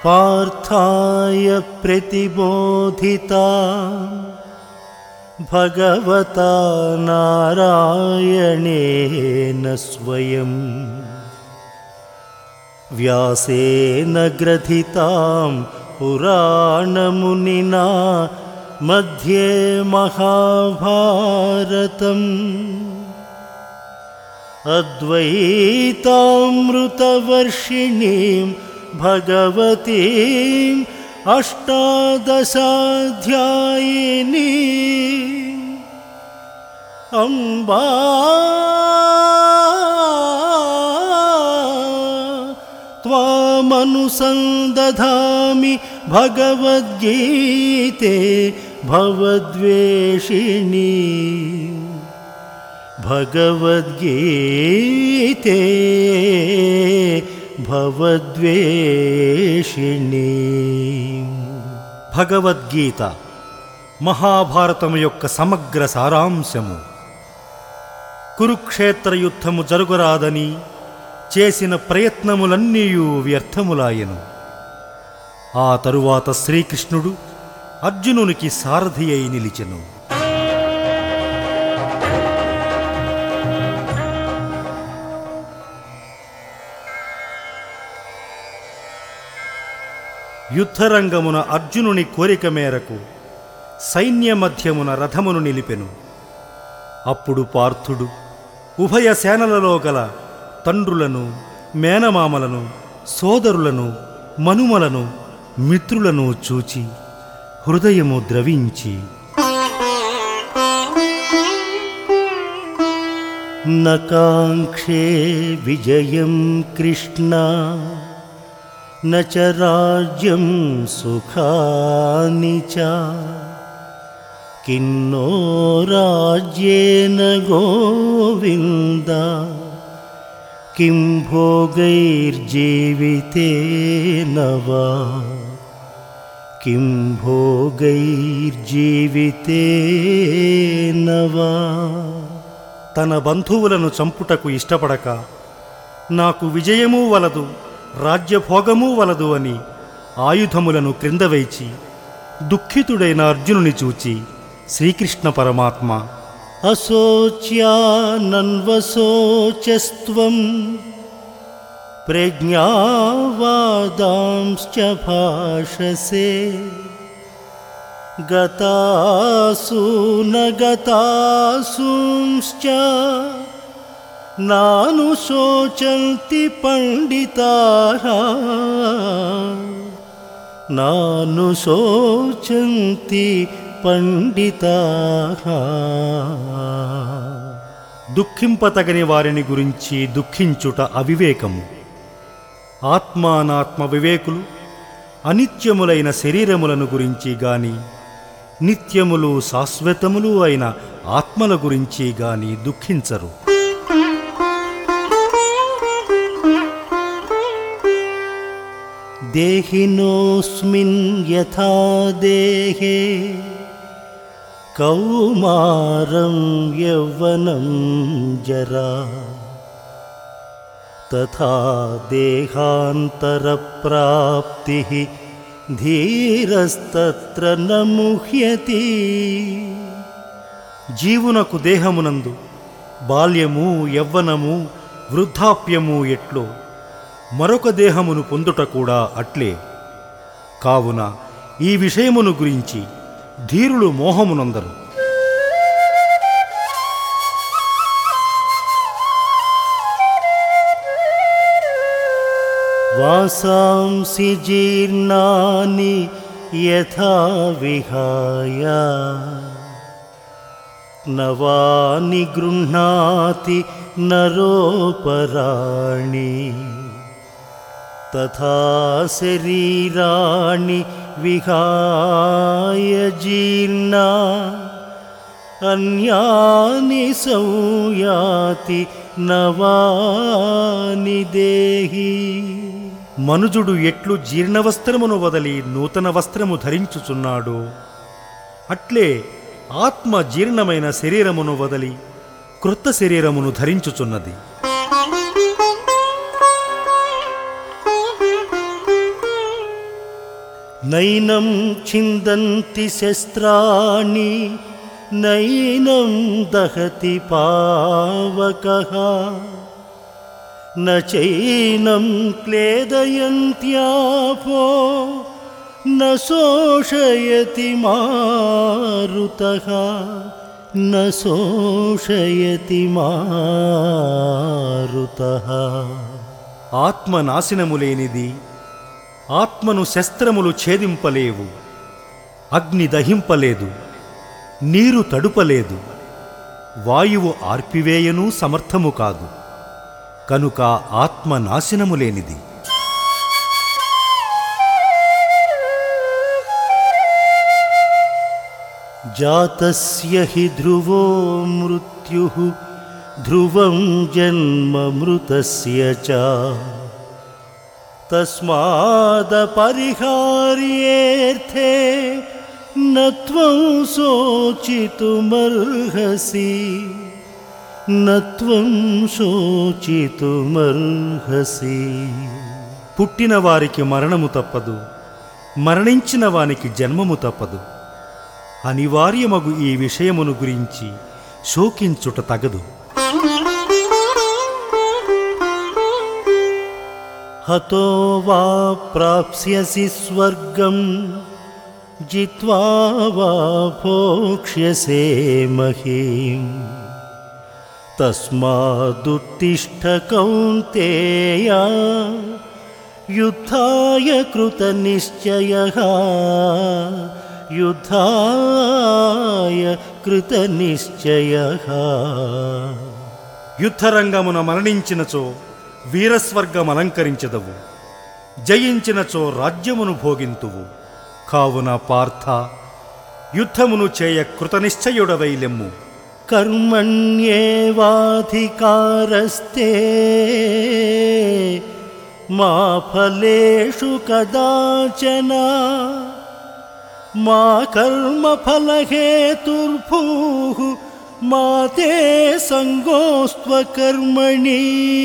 पार्थाय प्रतिबोधिता भगवता नारायणेन स्वयं व्यासेन ग्रथितां पुराणमुनिना मध्ये महाभारतम् अद्वैतामृतवर्षिणीं भगवतीम् अष्टादशाध्यायिनी अम्बा त्वामनुसन्दधामि भगवद्गीते भवद्वेषिणी भगवद्गीते భవద్వేషిణి. భగవద్గీత మహాభారతము యొక్క సమగ్ర సారాంశము. కురుక్షేత్ర యుద్ధము జరుగురాదని చేసిన ప్రయత్నములన్నీయూ వ్యర్థములాయెను. ఆ తరువాత శ్రీకృష్ణుడు అర్జునునికి సారథి అయి నిలిచెను. యుద్ధరంగమున అర్జునుని కోరిక మేరకు సైన్య మధ్యమున రథమును నిలిపెను. అప్పుడు పార్థుడు ఉభయ సేనలలో గల తండ్రులను, మేనమామలను, సోదరులను, మనుమలను, మిత్రులను చూచి హృదయము ద్రవించి నకాంక్షే విజయం కృష్ణ न च राज्यं सुखानि च किन्नो राज्येन गोविन्द किं भोगैर्जीवितेन वा किं भोगैर्जीवितेन वा. తన బంధువులను చంపుటకు ఇష్టపడక నాకు విజయమూ వలదు, రాజ్యభోగమూ వలదు అని ఆయుధములను క్రిందవైచి దుఃఖితుడైన అర్జునుని చూచి శ్రీకృష్ణ పరమాత్మ అశోచ్యానన్వశోచస్త్వం ప్రజ్ఞావాదాంశ్చ భాషసే గతాసు నగతాసూంశ్చ నాను శోచంతి పండితాః నాను శోచంతి పండితాః. దుఃఖింపతగని వారిని గురించి దుఃఖించుట అవివేకము. ఆత్మానాత్మ వివేకులు అనిత్యములైన శరీరములను గురించి గాని నిత్యములు శాశ్వతములు అయిన ఆత్మల గురించి గాని దుఃఖించరు. దేహినోస్మిన్ యథా దేహే కౌమారం యౌవనం జరా తథా దేహాంతరప్రాప్తిః ధీరస్తత్ర న ముహ్యతి. జీవునకు దేహమునందు బాల్యము, యవ్వనము, వృద్ధాప్యము ఎట్లో మరొక దేహమును పొందుట కూడా అట్లే. కావున ఈ విషయమును గురించి ధీరులు మోహమునందరు. వాసాంసి జీర్ణాని యథా విహాయ నవాని గృహ్ణాతి నరోపరాణి తథా శరీరాణి విహాయ జీర్ణా అన్యాని సంయాతి నవాని దేహి. మనుజుడు ఎట్లు జీర్ణవస్త్రమును వదలి నూతన వస్త్రము ధరించుచున్నాడో అట్లే ఆత్మ జీర్ణమైన శరీరమును వదలి క్రొత్త శరీరమును ధరించుచున్నది. నైనం ఛిందంతి శస్త్రాణి నైనం దహతి పావకః న చైనం క్లేదయంత్యాపో న శోషయతి మారుతః న శోషయతి మారుతః. ఆత్మ నాశనము లేనిది, ఆత్మను శస్త్రములు ఛేదింపలేవు, అగ్ని దహింపలేదు, నీరు తడుపలేదు, వాయువు ఆర్పివేయనూ సమర్థము కాదు. కనుక ఆత్మ నాశనము లేనిది. జాతస్య హి ధ్రువో మృత్యుః ధ్రువం జన్మ మృతస్య చ తస్మాదపరిహార్యేర్థే న త్వం శోచితుమర్హసి న త్వం శోచితుమర్హసి. పుట్టిన వారికి మరణము తప్పదు, మరణించిన వానికి జన్మము తప్పదు. అనివార్యమగు ఈ విషయమును గురించి శోకించుట తగదు. హతో వా ప్రాప్స్యసి స్వర్గం జిత్వా వా భోక్ష్యసే మహీం తస్మాదుత్తిష్ఠ కౌంతేయ యుద్ధాయ కృతనిశ్చయః యుద్ధాయ కృతనిశ్చయః. యుద్ధరంగమున మరణించినచో వీరస్వర్గం అలంకరించదవు, జయించినచో రాజ్యమును భోగింతువు. కావున పార్థ, యుద్ధమును చేయ కృతనిశ్చయుడవై లెమ్ము. కర్మణ్యేవాధికారస్తే మా ఫలేషు కదాచన మా కర్మఫలహేతుర్భూః మా తే సంగోస్త్వకర్మణి.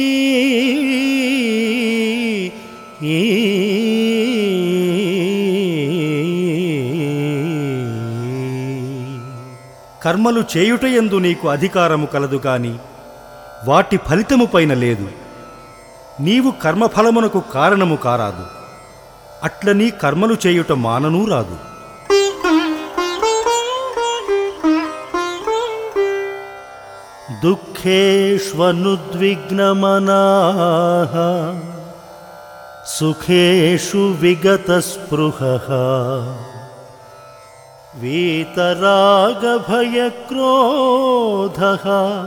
కర్మలు చేయుటయందు నీకు అధికారము కలదు కాని వాటి ఫలితము పైన లేదు. నీవు కర్మఫలమునకు కారణము కారాదు, అట్లని కర్మలు చేయుట మాననూ రాదు. దుఃఖేష్వనుద్విగ్నమనాః సుఖేషు విగతస్పృహః వీతరాగభయక్రోధః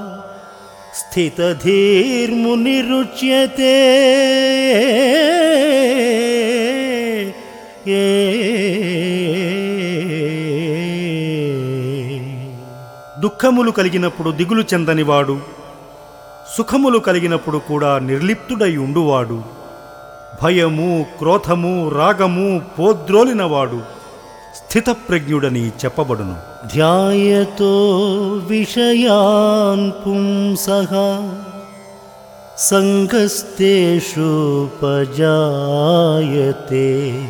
స్థితధీర్మునిరుచ్యతే. దుఃఖములు కలిగినప్పుడు దిగులు చెందనివాడు, సుఖములు కలిగినప్పుడు కూడా నిర్లిప్తుడై ఉండువాడు, భయము క్రోధము రాగము పోద్రోలినవాడు స్థితప్రజ్ఞుడని చెప్పబడును. ధ్యాయతో విషయాన్ పుంసః సంగస్తేషుపజాయతే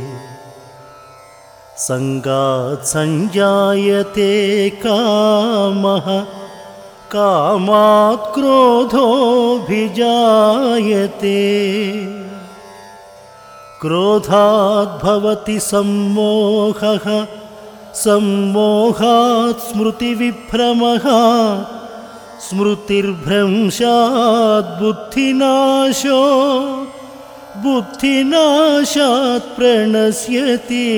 సంగాత్ సంజాయతే కామః కామాత్ క్రోధోభిజాయతే క్రోధాత్ భవతి సమ్మోహః సమ్మోహాత్ స్మృతివిభ్రమః స్మృతిర్భ్రంశాత్ బుద్ధినాశో బుద్ధినాశాత్ ప్రణశ్యతి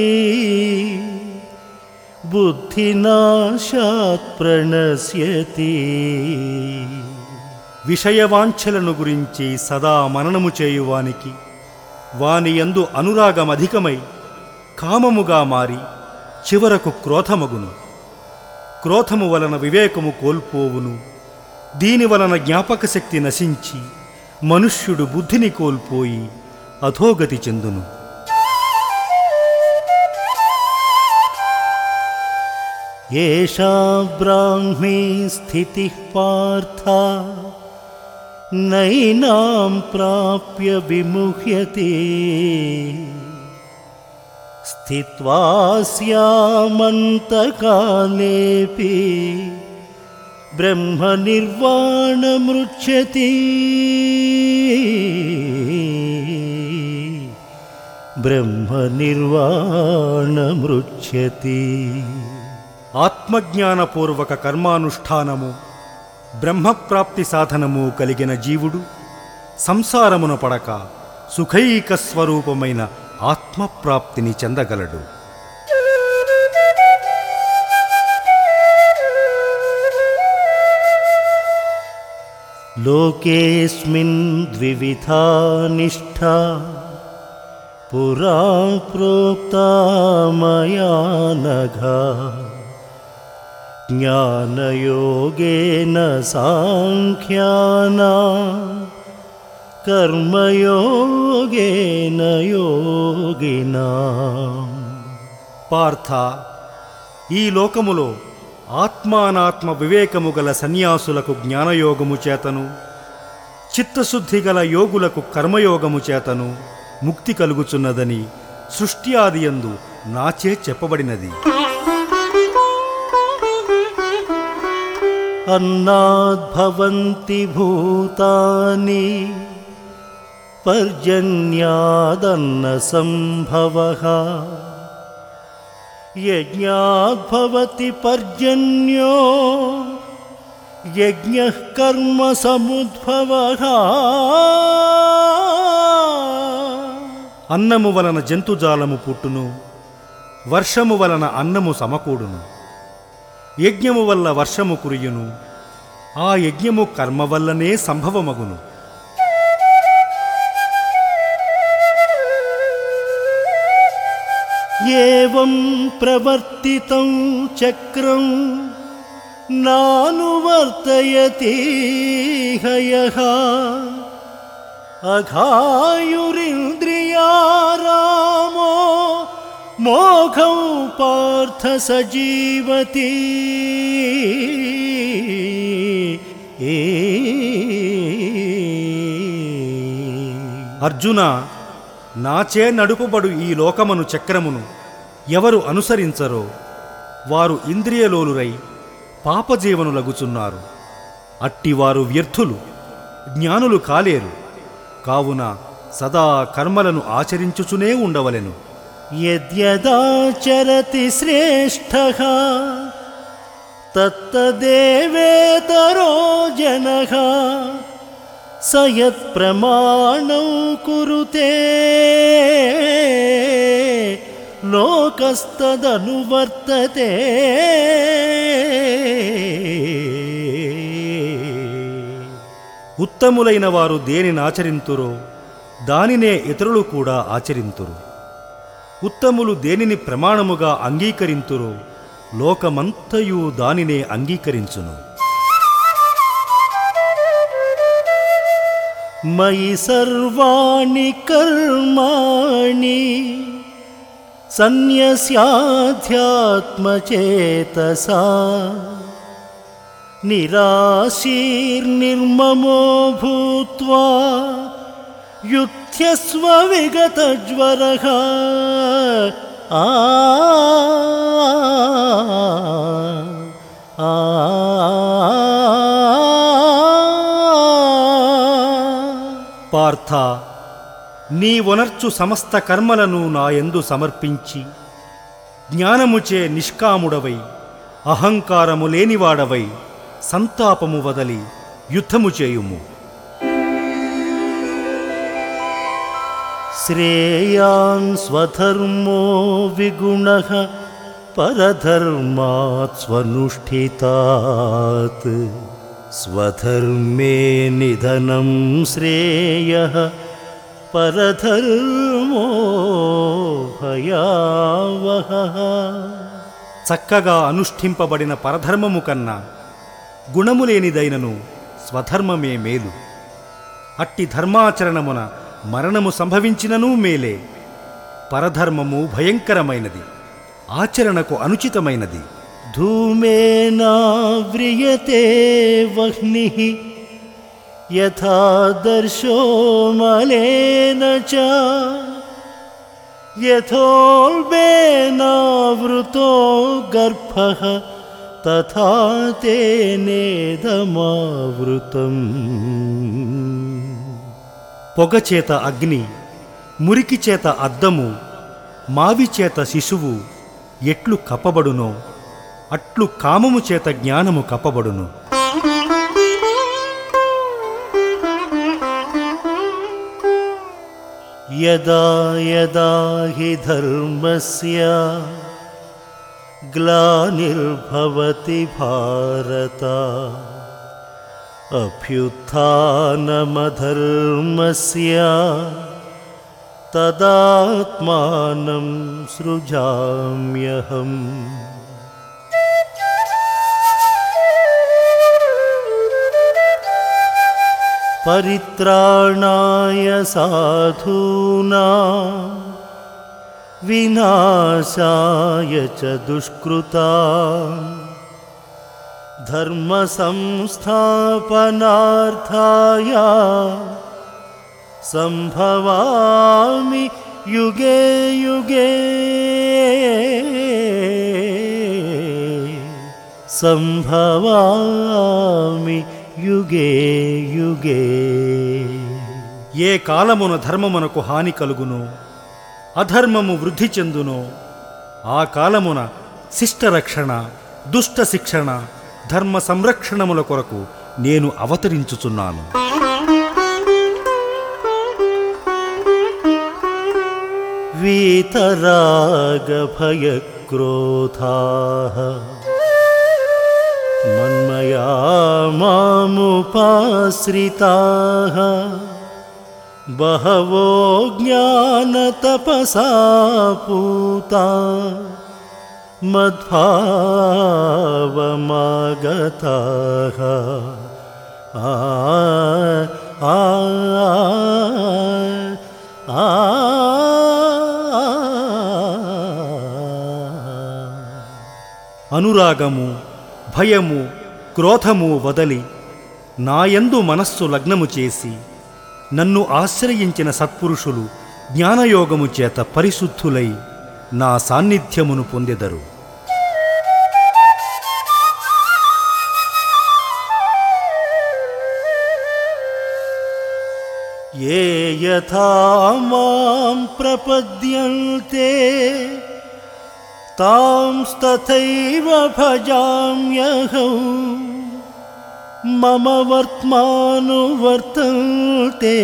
బుద్ధినాశాత్ ప్రణశ్యతి. విషయవాంఛలను గురించి సదా మననము చేయువానికి వాని యందు అనురాగమధికమై కామముగా మారి చివరకు క్రోధమగును. క్రోధము వలన వివేకము కోల్పోవును. దీనివలన జ్ఞాపకశక్తి నశించి మనుష్యుడు బుద్ధిని కోల్పోయి అధోగతి చెందును. ఏషా బ్రాహ్మీ స్థితిః పార్థ నైనాం ప్రాప్య విముహ్యతే స్థిత్వా స్యామంతకాలేపి బ్రహ్మ నిర్వాణమృచ్యతి బ్రహ్మ నిర్వాణమృచ్యతి. ఆత్మజ్ఞానపూర్వక కర్మానుష్ఠానము బ్రహ్మప్రాప్తి సాధనము కలిగిన జీవుడు సంసారమున పడక సుఖైక స్వరూపమైన ఆత్మప్రాప్తిని చెందగలడు. లోకేస్మిన్ ద్వివిధా నిష్ఠా పురా ప్రోక్తా మయా నఘ జ్ఞానయోగేన సాంఖ్యానాం కర్మయోగేన యోగినాం. పార్థ, ఈ లోకములో ఆత్మానాత్మ వివేకము గల సన్యాసులకు జ్ఞానయోగము చేతను, చిత్తశుద్ధి గల యోగులకు కర్మయోగము చేతను ముక్తి కలుగుచున్నదని సృష్టి ఆదియందు నాచే చెప్పబడినది. అన్నాద్భవంతి భూతాని పర్జన్యాదన్న సంభవః యజ్ఞాద్భవతి పర్జన్యో యజ్ఞః కర్మ సముద్భవః. అన్నము వలన జంతుజాలము పుట్టును, వర్షము వలన అన్నము సమకూడును. యజ్ఞము వల్ల వర్షము కురియును, ఆ యజ్ఞము కర్మ వల్లనే సంభవమగును. ఏవం ప్రవర్తితం చక్రం నానువర్తయతి హయః అఘాయురింద్రియారామో మోఘం పార్థ సజీవతి. అర్జున, నాచే నడుపబడు ఈ లోకమను చక్రమును ఎవరు అనుసరించరో వారు ఇంద్రియలోలురై పాపజీవనులగుచున్నారు. అట్టివారు వ్యర్థులు, జ్ఞానులు కాలేరు. కావున సదా కర్మలను ఆచరించుచునే ఉండవలెను. యద్యదాచరతి శ్రేష్ఠః తత్తదేవేతరో జనః స యత్ప్రమాణం కురుతే లోకస్తదనువర్తతే. ఉత్తములైన వారు దేనిని ఆచరింతురో దానినే ఇతరులు కూడా ఆచరింతురు. ఉత్తములు దేనిని ప్రమాణముగా అంగీకరింతురో లోకమంతయు దానినే అంగీకరించును. మయి సర్వాణి కర్మాణి సన్యస్యాధ్యాత్మచేతసా నిరాశీర్నిర్మమో భూత్వా యుధ్యస్వ విగతజ్వరః. పార్థ, నీవొనర్చు సమస్త కర్మలను నాయందు సమర్పించి జ్ఞానముచే నిష్కాముడవై అహంకారము లేనివాడవై సంతాపము వదలి యుద్ధము చేయుము. శ్రేయాన్ స్వధర్మో విగుణః పరధర్మాత్ స్వనుష్ఠితాత్ స్వధర్మే నిధనం శ్రేయః పరధర్మో భయావహః. చక్కగా అనుష్ఠింపబడిన పరధర్మము కన్నా గుణములేనిదైనను స్వధర్మమే మేలు. అట్టి ధర్మాచరణమున మరణము సంభవించిననూ మేలే. పరధర్మము భయంకరమైనది, ఆచరణకు అనుచితమైనది. ధూమేనావ్రియతే వహ్నిః యథా దర్శో మలేన చ యథోల్బేనావృతో గర్భః తథా తేనేదమావృతం. పొగచేత అగ్ని, మురికి చేత అద్దము, మావి చేత శిశువు ఎట్లు కప్పబడునో అట్లు కామము చేత జ్ఞానము కప్పబడును. యదా యదా హి ధర్మస్య గ్లానిర్భవతి భారత అభ్యుత్థానమధర్మస్య తదాత్మానం సృజామ్యహం. పరిత్రాణాయ సాధూనాం వినాశాయ చ దుష్కృతాం ధర్మ సంస్థాపనార్థాయ సంభవామి యుగే యుగే. సంభవామి యుగే యుగే. ఏ కాలమున ధర్మమునకు హాని కలుగునో అధర్మము వృద్ధి చెందునో ఆ కాలమున శిష్టరక్షణ, దుష్ట శిక్షణ, ధర్మ సంరక్షణముల కొరకు నేను అవతరించుచున్నాను. వీతరాగభయక్రోధాః మన్మయా మాముపాశ్రితాః బహవో జ్ఞానతపసా పూతా మద్భావమాగతాః. ఆ ఆ ఆ అనురాగము, భయము, క్రోధము వదలి నాయందు మనస్సు లగ్నము చేసి నన్ను ఆశ్రయించిన సత్పురుషులు జ్ఞానయోగము చేత పరిశుద్ధులై నా సాన్నిధ్యమును పొందెదరు. ఏ యథా మాం ప్రపద్యంతే తాంస్తథైవ భజామ్యహం. మమ వర్త్మానువర్తంతే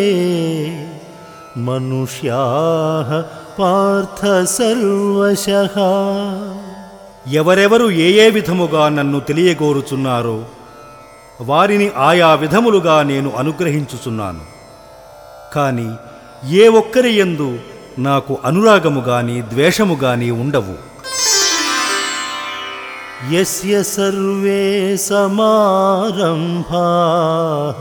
మనుష్యాః పార్థ సర్వశః. ఎవరెవరు ఏ ఏ విధముగా నన్ను తెలియగోరుచున్నారో వారిని ఆయా విధములుగా నేను అనుగ్రహించుచున్నాను. కాని ఏ ఒక్కరి యందు నాకు అనురాగము గాని ద్వేషము గాని ఉండవు. యస్య సర్వే సమారంభాః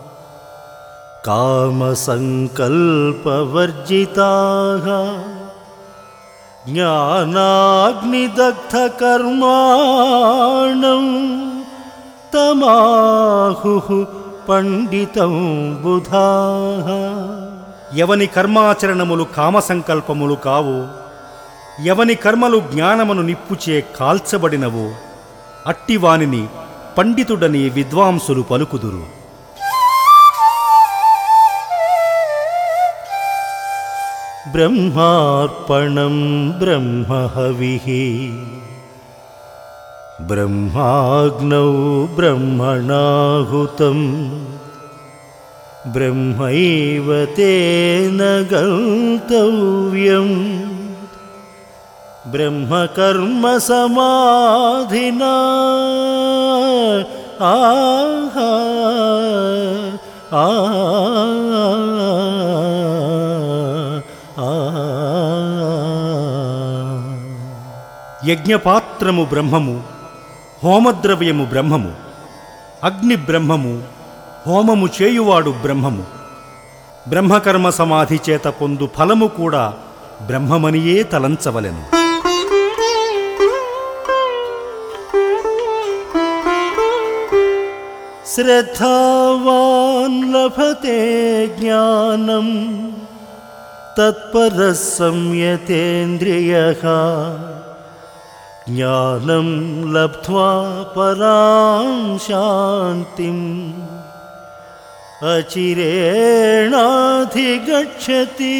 కామసంకల్పవర్జితాః జ్ఞానాగ్నిదగ్ధకర్మాణం తమాహుః పండితం బుధాః. ఎవని కర్మాచరణములు కామసంకల్పములు కావో, ఎవని కర్మలు జ్ఞానమును నిప్పుచే కాల్చబడినవో అట్టివానిని పండితుడని విద్వాంసులు పలుకుదురు. బ్రహ్మార్పణం బ్రహ్మహవిః బ్రహ్మాగ్నౌ బ్రహ్మణాహుతం బ్రహ్మైవ తేన గంతవ్యం. బ్రహ్మకర్మ సమాధినా ఆహా ఆ యజ్ఞపాత్రము బ్రహ్మము, హోమద్రవ్యము బ్రహ్మము, అగ్ని బ్రహ్మము, హోమము చేయువాడు బ్రహ్మము. బ్రహ్మకర్మ సమాధి చేత పొందు ఫలము కూడా బ్రహ్మమనియే తలంచవలెను. శ్రద్ధావాన్ లభతే జ్ఞానం तत्परः संयतेन्द्रियः ज्ञानं लब्ध्वा परां शान्तिम् अचिरेणाधिगच्छति।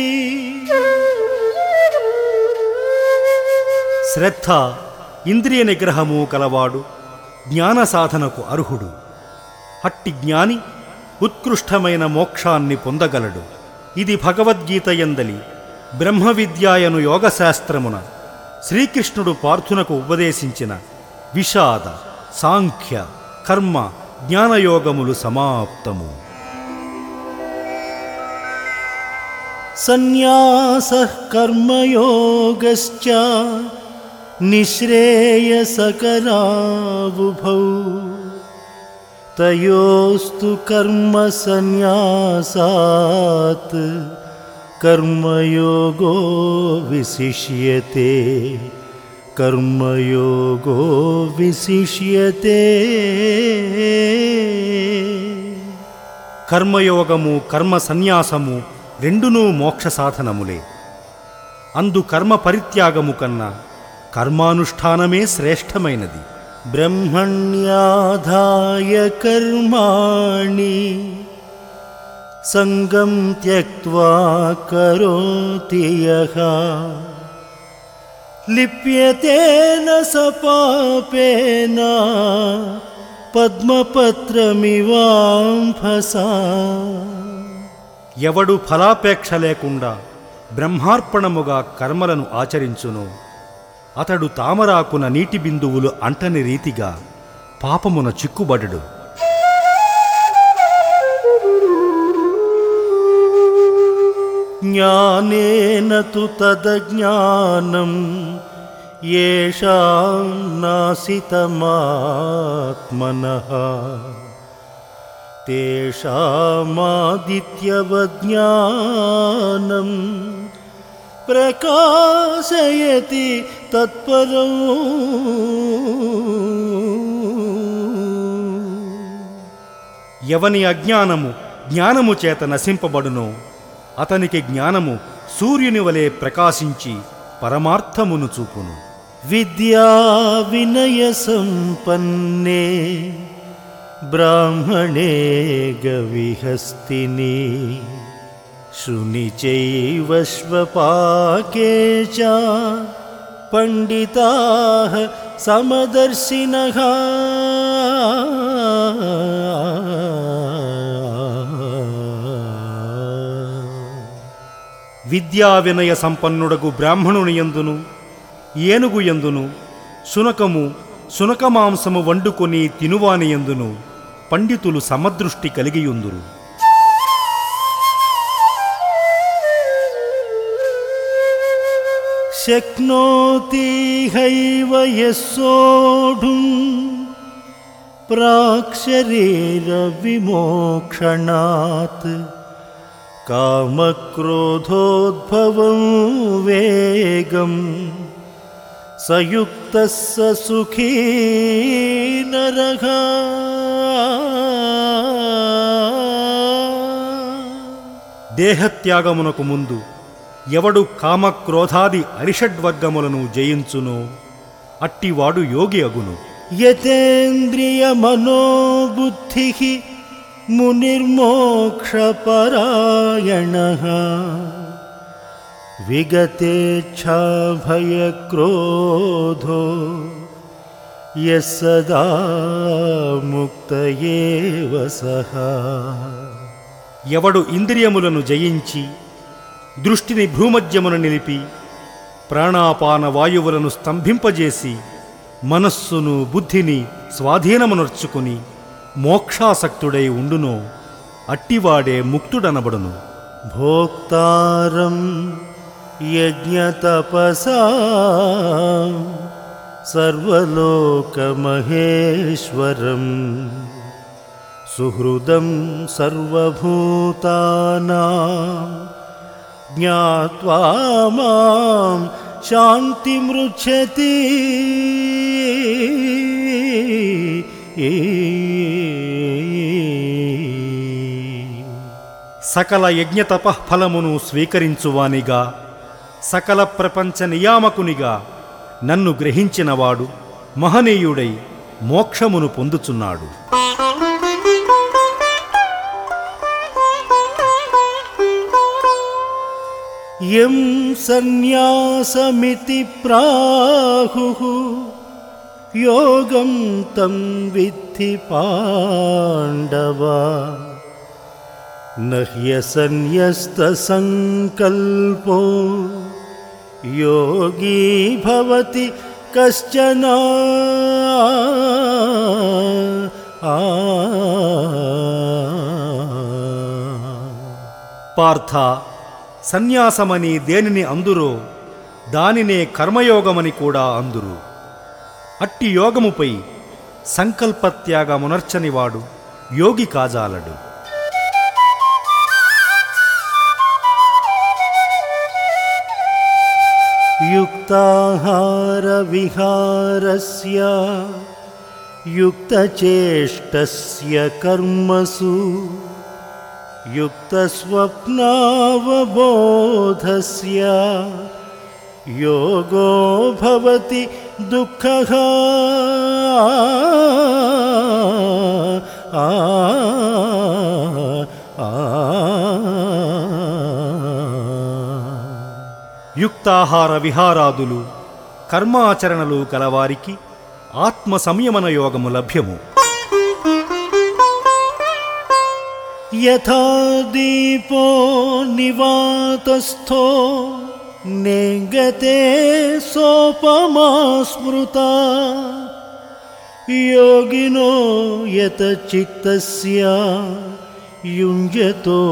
శ్రద్ధ ఇంద్రియ నిగ్రహము కలవాడు జ్ఞాన సాధనకు అర్హుడు. అట్టి జ్ఞాని ఉత్కృష్టమైన మోక్షాన్ని పొందగలడు. ఇది భగవద్గీత యందలి బ్రహ్మ విద్యాయను యోగశాస్త్రమున శ్రీకృష్ణుడు పార్థునకు ఉపదేశించిన విషాద, సాంఖ్య, కర్మ, జ్ఞానయోగములు సమాప్తము. సన్యాసః కర్మయోగశ్చ నిశ్రేయసకరావుభౌ తయోస్తు కర్మ సన్యాసాత్ కర్మయోగో విశిష్యతే కర్మయోగో విశిష్యతే. కర్మయోగము, కర్మ సన్యాసము రెండునూ మోక్ష సాధనములే. అందు కర్మ పరిత్యాగము కన్నా కర్మానుష్ఠానమే శ్రేష్టమైనది. బ్రహ్మణ్యాధాయ కర్మాణి సంగం త్యక్త్వా కరోతి యః లిప్యతేన స పాపేన పద్మపత్రమివాంభసా. ఎవడు ఫలాపేక్ష లేకుండా బ్రహ్మార్పణముగా కర్మలను ఆచరించునో అతడు తామరాకున నీటి బిందువులు అంటని రీతిగా పాపమున చిక్కుబడడు. జ్ఞానేన తు తదజ్ఞానం యేషాం నాసితమాత్మనః తేషామాదిత్యవజ్ఞానం ప్రకాశయతి తత్పరం. ఎవని అజ్ఞానము జ్ఞానము చేత నశింపబడునో అతనికి జ్ఞానము సూర్యుని వలె ప్రకాశించి పరమార్థమును చూపును. విద్యా వినయ సంపన్నే బ్రాహ్మణే గవిహస్తిని శృణి చైవ శ్వపాకే చ పండితాః సమదర్శినః. విద్యా వినయ సంపన్నుడగు బ్రాహ్మణుని యందును ఏనుగు యందును శునకము శునకమాంసము వండుకొని తినువాని యందును పండితులు సమదృష్టి కలిగియుందురు. శక్నోతి హైవ యస్సోఢుం ప్రాక్శరీర విమోక్షణాత్ కామక్రోధోద్భవం వేగం సయుక్తః స సుఖీ నరః. దేహత్యాగమునకు ముందు ఎవడు కామక్రోధాది అరిషడ్వర్గములను జయించునో అట్టివాడు యోగి అగును. యతేంద్రియ మనోబుద్ధిః మునిర్మోక్షపరాయణః విగతేచ్ఛాభయక్రోధో యస్సదా ముక్త ఏవ సః. ఎవడు ఇంద్రియములను జయించి దృష్టిని భ్రూమధ్యమున నిలిపి ప్రాణాపాన వాయువులను స్తంభింపజేసి మనస్సును బుద్ధిని స్వాధీనమునర్చుకుని మోక్షాసక్తుడై ఉండునో అట్టివాడే ముక్తుడనబడును. భోక్తారం యజ్ఞతపసా సర్వలోకమహేశ్వరం సుహృదం సర్వభూతానాం జ్ఞాత్వా మాం శాంతిమృచ్చతి. సకల యజ్ఞతపఃఫలమును స్వీకరించువానిగా, సకల ప్రపంచ నియామకునిగా నన్ను గ్రహించినవాడు మహనీయుడై మోక్షమును పొందుచున్నాడు. యం సన్యాసమితి ప్రాహుః యోగం తం విద్ధి పాండవ నహ్యసన్యస్తసంకల్పో యోగీ భవతి కశ్చన. పార్థ, సన్యాసమని దేనిని అందురో దానినే కర్మయోగమని కూడా అందురు. అట్టి యోగముపై సంకల్పత్యాగమునర్చనివాడు యోగి కాజాలడు. యుక్తాహార విహారస్య యుక్తచేష్టస్య కర్మసు యుక్తస్వప్నావబోధస్య యోగో భవతి దుఃఖః. యుక్తాహార విహారాదులు కర్మాచరణలు కలవారికి ఆత్మ సంయమన యోగము లభ్యము. యథా దీపో నివాతస్థో నేంగతే సోపమా స్మృతా యోగినో యత చిత్తస్య యుంజతో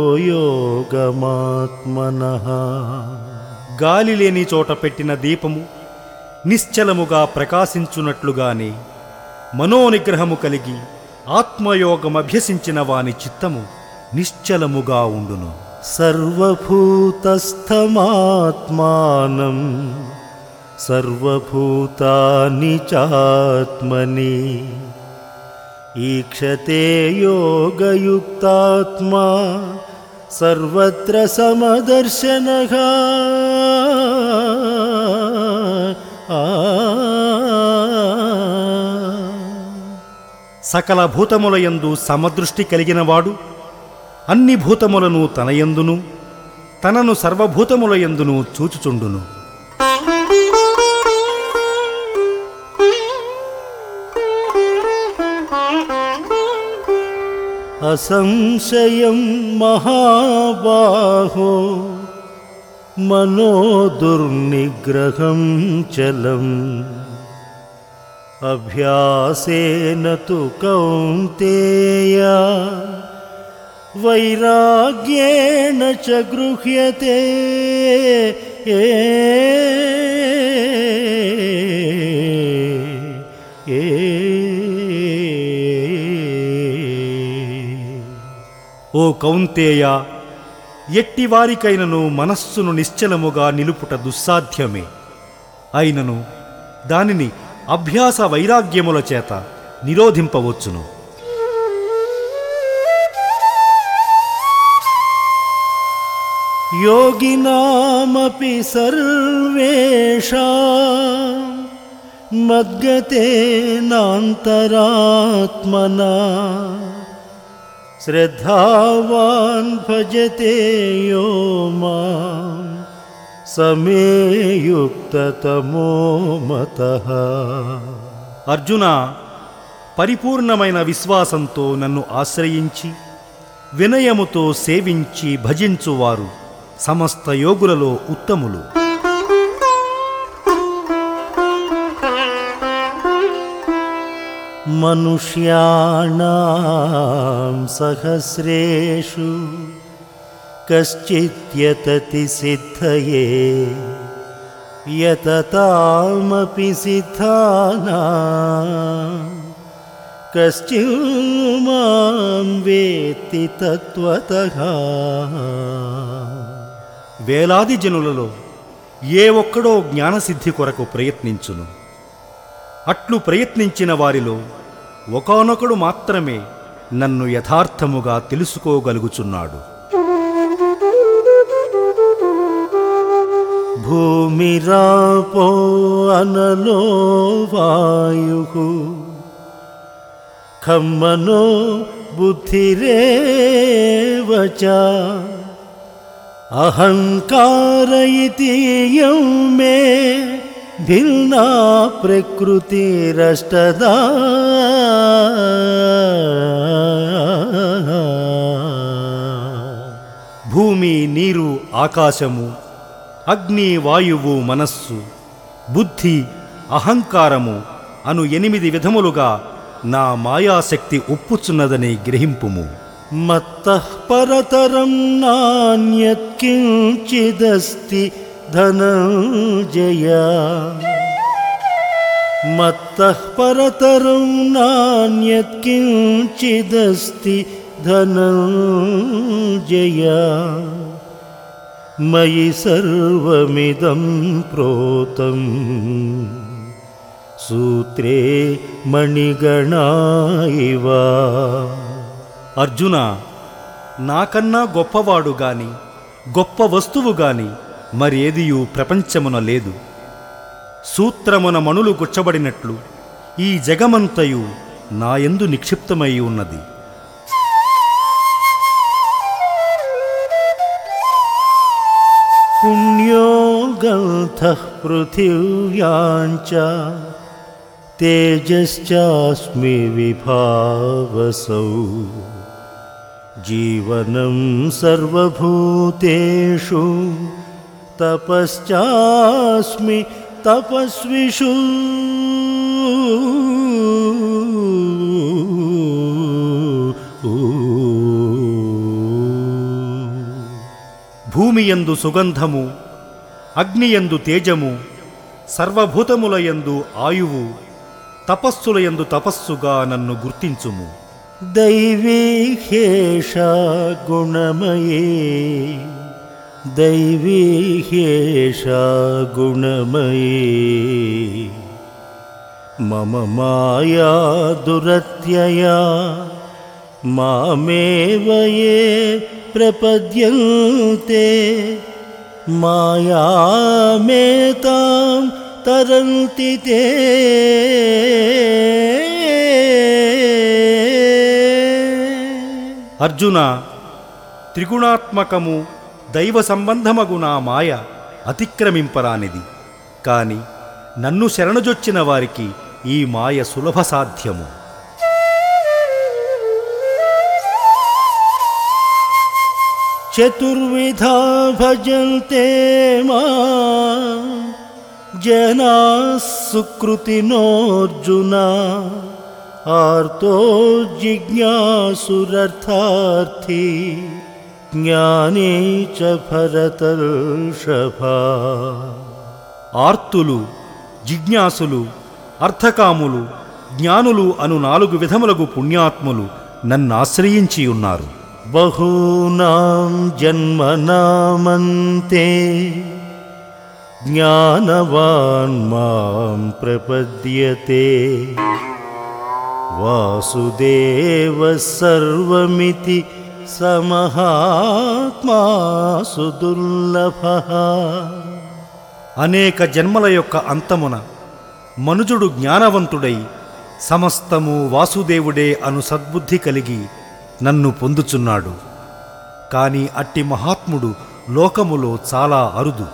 యోగమాత్మనః. గాలి లేని చోట పెట్టిన దీపము నిశ్చలముగా ప్రకాశించున్నట్లుగానే మనోనిగ్రహము కలిగి ఆత్మయోగమభ్యసించిన వాని చిత్తము నిశ్చలముగా ఉండును. సర్వభూతస్థమాత్మానం సర్వభూతాని చాత్మని ఈక్షతే యోగయుక్తాత్మా సర్వత్ర సమదర్శనః. సకల భూతములయందు సమదృష్టి కలిగినవాడు అన్ని భూతములను తనయందును తనను సర్వభూతములయందును చూచుచుండును. అసంశయం మహాబాహో మనోదుర్నిగ్రహం చలం అభ్యాసేన తు కౌంతేయ వైరాగ్యేణ చ గృహ్యతే. ఓ కౌంతేయ, ఎట్టివారికైనను మనస్సును నిశ్చలముగా నిలుపుట దుస్సాధ్యమే. అయినను దానిని అభ్యాస వైరాగ్యముల చేత నిరోధింపవచ్చును. యోగినామపి సర్వేషాం మద్గతేనాంతరాత్మనా శ్రద్ధావాన్ భజతే యో మాం సమే యుక్తతమో మతః. అర్జున, పరిపూర్ణమైన విశ్వాసంతో నన్ను ఆశ్రయించి వినయముతో సేవించి భజించువారు సమస్త యోగులలో ఉత్తములు. మనుష్యాణాం సహస్రేషు కశ్చిద్యతతి సిద్ధయే యతతామపి సిద్ధానాం కశ్చిన్మాం వేత్తి తత్వతః. వేలాది జనులలో ఏ ఒక్కడో జ్ఞానసిద్ధి కొరకు ప్రయత్నించును. అట్లు ప్రయత్నించిన వారిలో ఒకానొకడు మాత్రమే నన్ను యథార్థముగా తెలుసుకోగలుగుచున్నాడు. భూమిరాపో అనలో వాయుః ఖమ్మనో బుద్ధిరేవ చ అహంకార ఇతియం మే భిన్నా ప్రకృతిరష్టదా భూమి, నీరు, ఆకాశము, అగ్ని, వాయువు, మనస్సు, బుద్ధి, అహంకారము అను 8 విధములుగా నా మాయాశక్తి ఒప్పుచున్నదని గ్రహింపుము. మత్తః పరతరం నాన్యత్ కించిదస్తి ధనంజయ మత్తః పరతరం నాన్యత్ కించిదస్తి ధనంజయ మయి సర్వమిదం ప్రోతం సూత్రే మణిగణా ఇవ. అర్జున, నాకన్నా గొప్పవాడు గాని గొప్ప వస్తువు గాని మరేదియూ ప్రపంచమున లేదు. సూత్రమున మణులు గుచ్చబడినట్లు ఈ జగమంతయు నాయందు నిక్షిప్తమై ఉన్నది. పుణ్యో గంధః పృథివ్యాం చ తేజశ్చాస్మి విభావసౌ జీవనం సర్వభూతేషు తపశ్చాస్మి తపస్విషు. భూమియందు సుగంధము, అగ్నియందు తేజము, సర్వభూతములయందు ఆయువు, తపస్సులయందు తపస్సుగా నన్ను గుర్తించుము. దైవీ హ్యేషా గుణమయీ దైవీ హ్యేషా గుణమయీ మమ మాయా దురత్యయా మామేవ యే ప్రపద్యంతే మాయామేతాం తరంతి తే. అర్జున, త్రిగుణాత్మకము దైవ సంబంధమగు నా మాయ అతిక్రమింపరానిది. కాని నన్ను శరణుజొచ్చిన వారికి ఈ మాయ సులభ సాధ్యము. చతుర్విధా భజంతే మాం జనాః సుకృతినోऽర్జున ఆర్తో జిజ్ఞాసురర్థార్థీ జ్ఞానీ చ భరతర్షభ. ఆర్తులు, జిజ్ఞాసులు, అర్థకాములు, జ్ఞానులు అను 4 విధములగు పుణ్యాత్ములు నన్నాశ్రయించియున్నారు. బహూనాం జన్మనామంతే జ్ఞానవాన్ మాం ప్రపద్యతే వాసుదేవ సర్వమితి సమహాత్మా సుదుర్లభః. అనేక జన్మల యొక్క అంతమున మనుజుడు జ్ఞానవంతుడై సమస్తము వాసుదేవుడే అను సద్బుద్ధి కలిగి నన్ను పొందుచున్నాడు. కాని అట్టి మహాత్ముడు లోకములో చాలా అరుదు.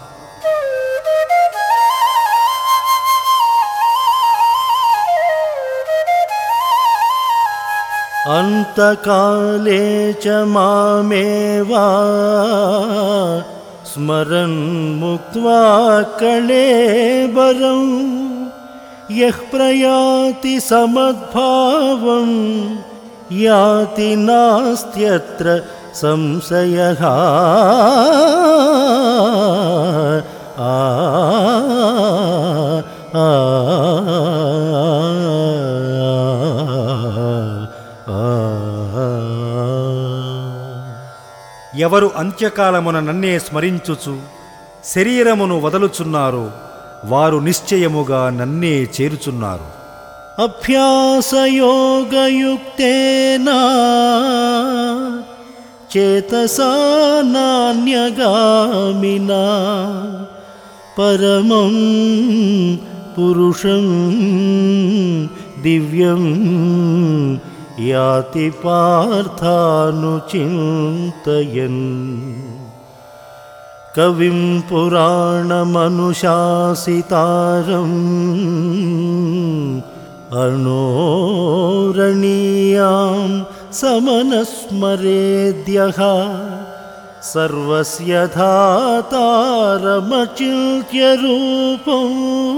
అంతకాలే చ మామేవా స్మరన్ ముక్త్వా కళేబరం యః ప్రయాతి సమద్భావం యాతి నాస్త్యత్ర సంశయః. ఎవరు అంత్యకాలమున నన్నే స్మరించుచు శరీరమును వదలుచున్నారో వారు నిశ్చయముగా నన్నే చేరుచున్నారు. అభ్యాసయోగయుక్తేన చేతసా నాన్యగామినా పరమం పురుషం దివ్యం యాతి పార్థానుచింతయన్ కవిం పురాణమనుశాసితారం అనోరణీయాం సమనస్మరేద్యః సర్వస్య ధాతారమచిల్త్య రూపం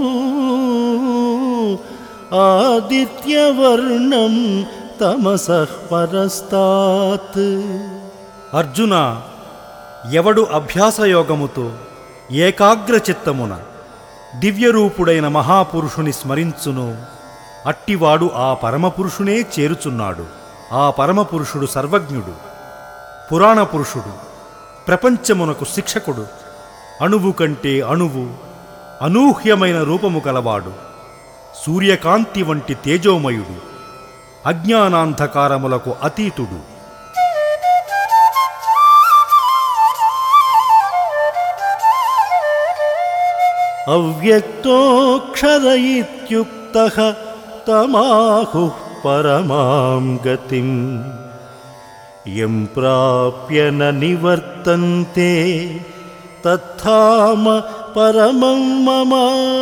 ఆదిత్యవర్ణం తమసః పరస్తాత్. అర్జున, ఎవడు అభ్యాసయోగముతో ఏకాగ్రచిత్తమున దివ్యరూపుడైన మహాపురుషుని స్మరించునో అట్టివాడు ఆ పరమపురుషునే చేరుచున్నాడు. ఆ పరమపురుషుడు సర్వజ్ఞుడు, పురాణపురుషుడు, ప్రపంచమునకు శిక్షకుడు, అణువు కంటే అణువు, అనూహ్యమైన రూపము కలవాడు, సూర్యకాంతి వంటి తేజోమయుడు, అజ్ఞానాంధకారములకు అతీతుడు. అవ్యక్తోక్షర ఇత్యుక్తః తమాహుః పరమాం గతిం యం ప్రాప్య న నివర్తంతే తత్థామ పరమం మమ.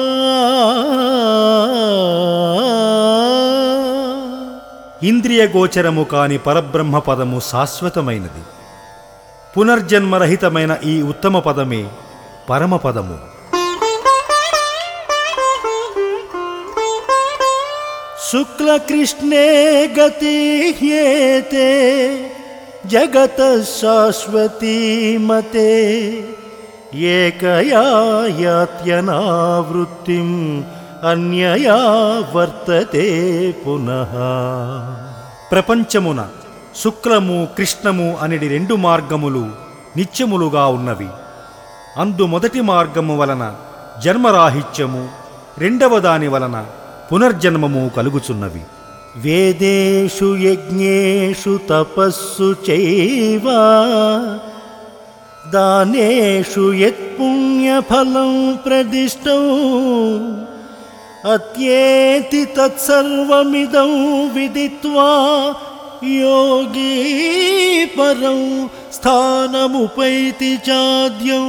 ఇంద్రియగోచరము కాని పరబ్రహ్మ పదము శాశ్వతమైనది. పునర్జన్మరహితమైన ఈ ఉత్తమ పదమే పరమపదము. శుక్లకృష్ణే గతిహ్యేతే జగతః శాశ్వతీ మతే ఏకయా యాత్యనావృత్తిం అన్యయా వర్తతే పునః. ప్రపంచమున శుక్లము కృష్ణము అనిడి రెండు మార్గములు నిత్యములుగా ఉన్నవి. అందు మొదటి మార్గము వలన జన్మరాహిత్యము, రెండవ దాని వలన పునర్జన్మము కలుగుచున్నవి. వేదేషు యజ్ఞేషు తపస్సు చైవ దానేషు యత్పుణ్యఫలం ప్రదిష్టం అత్యేతి తత్సర్వమిదం విదిత్వా యోగీ పరం స్థానముపైతి చాద్యం.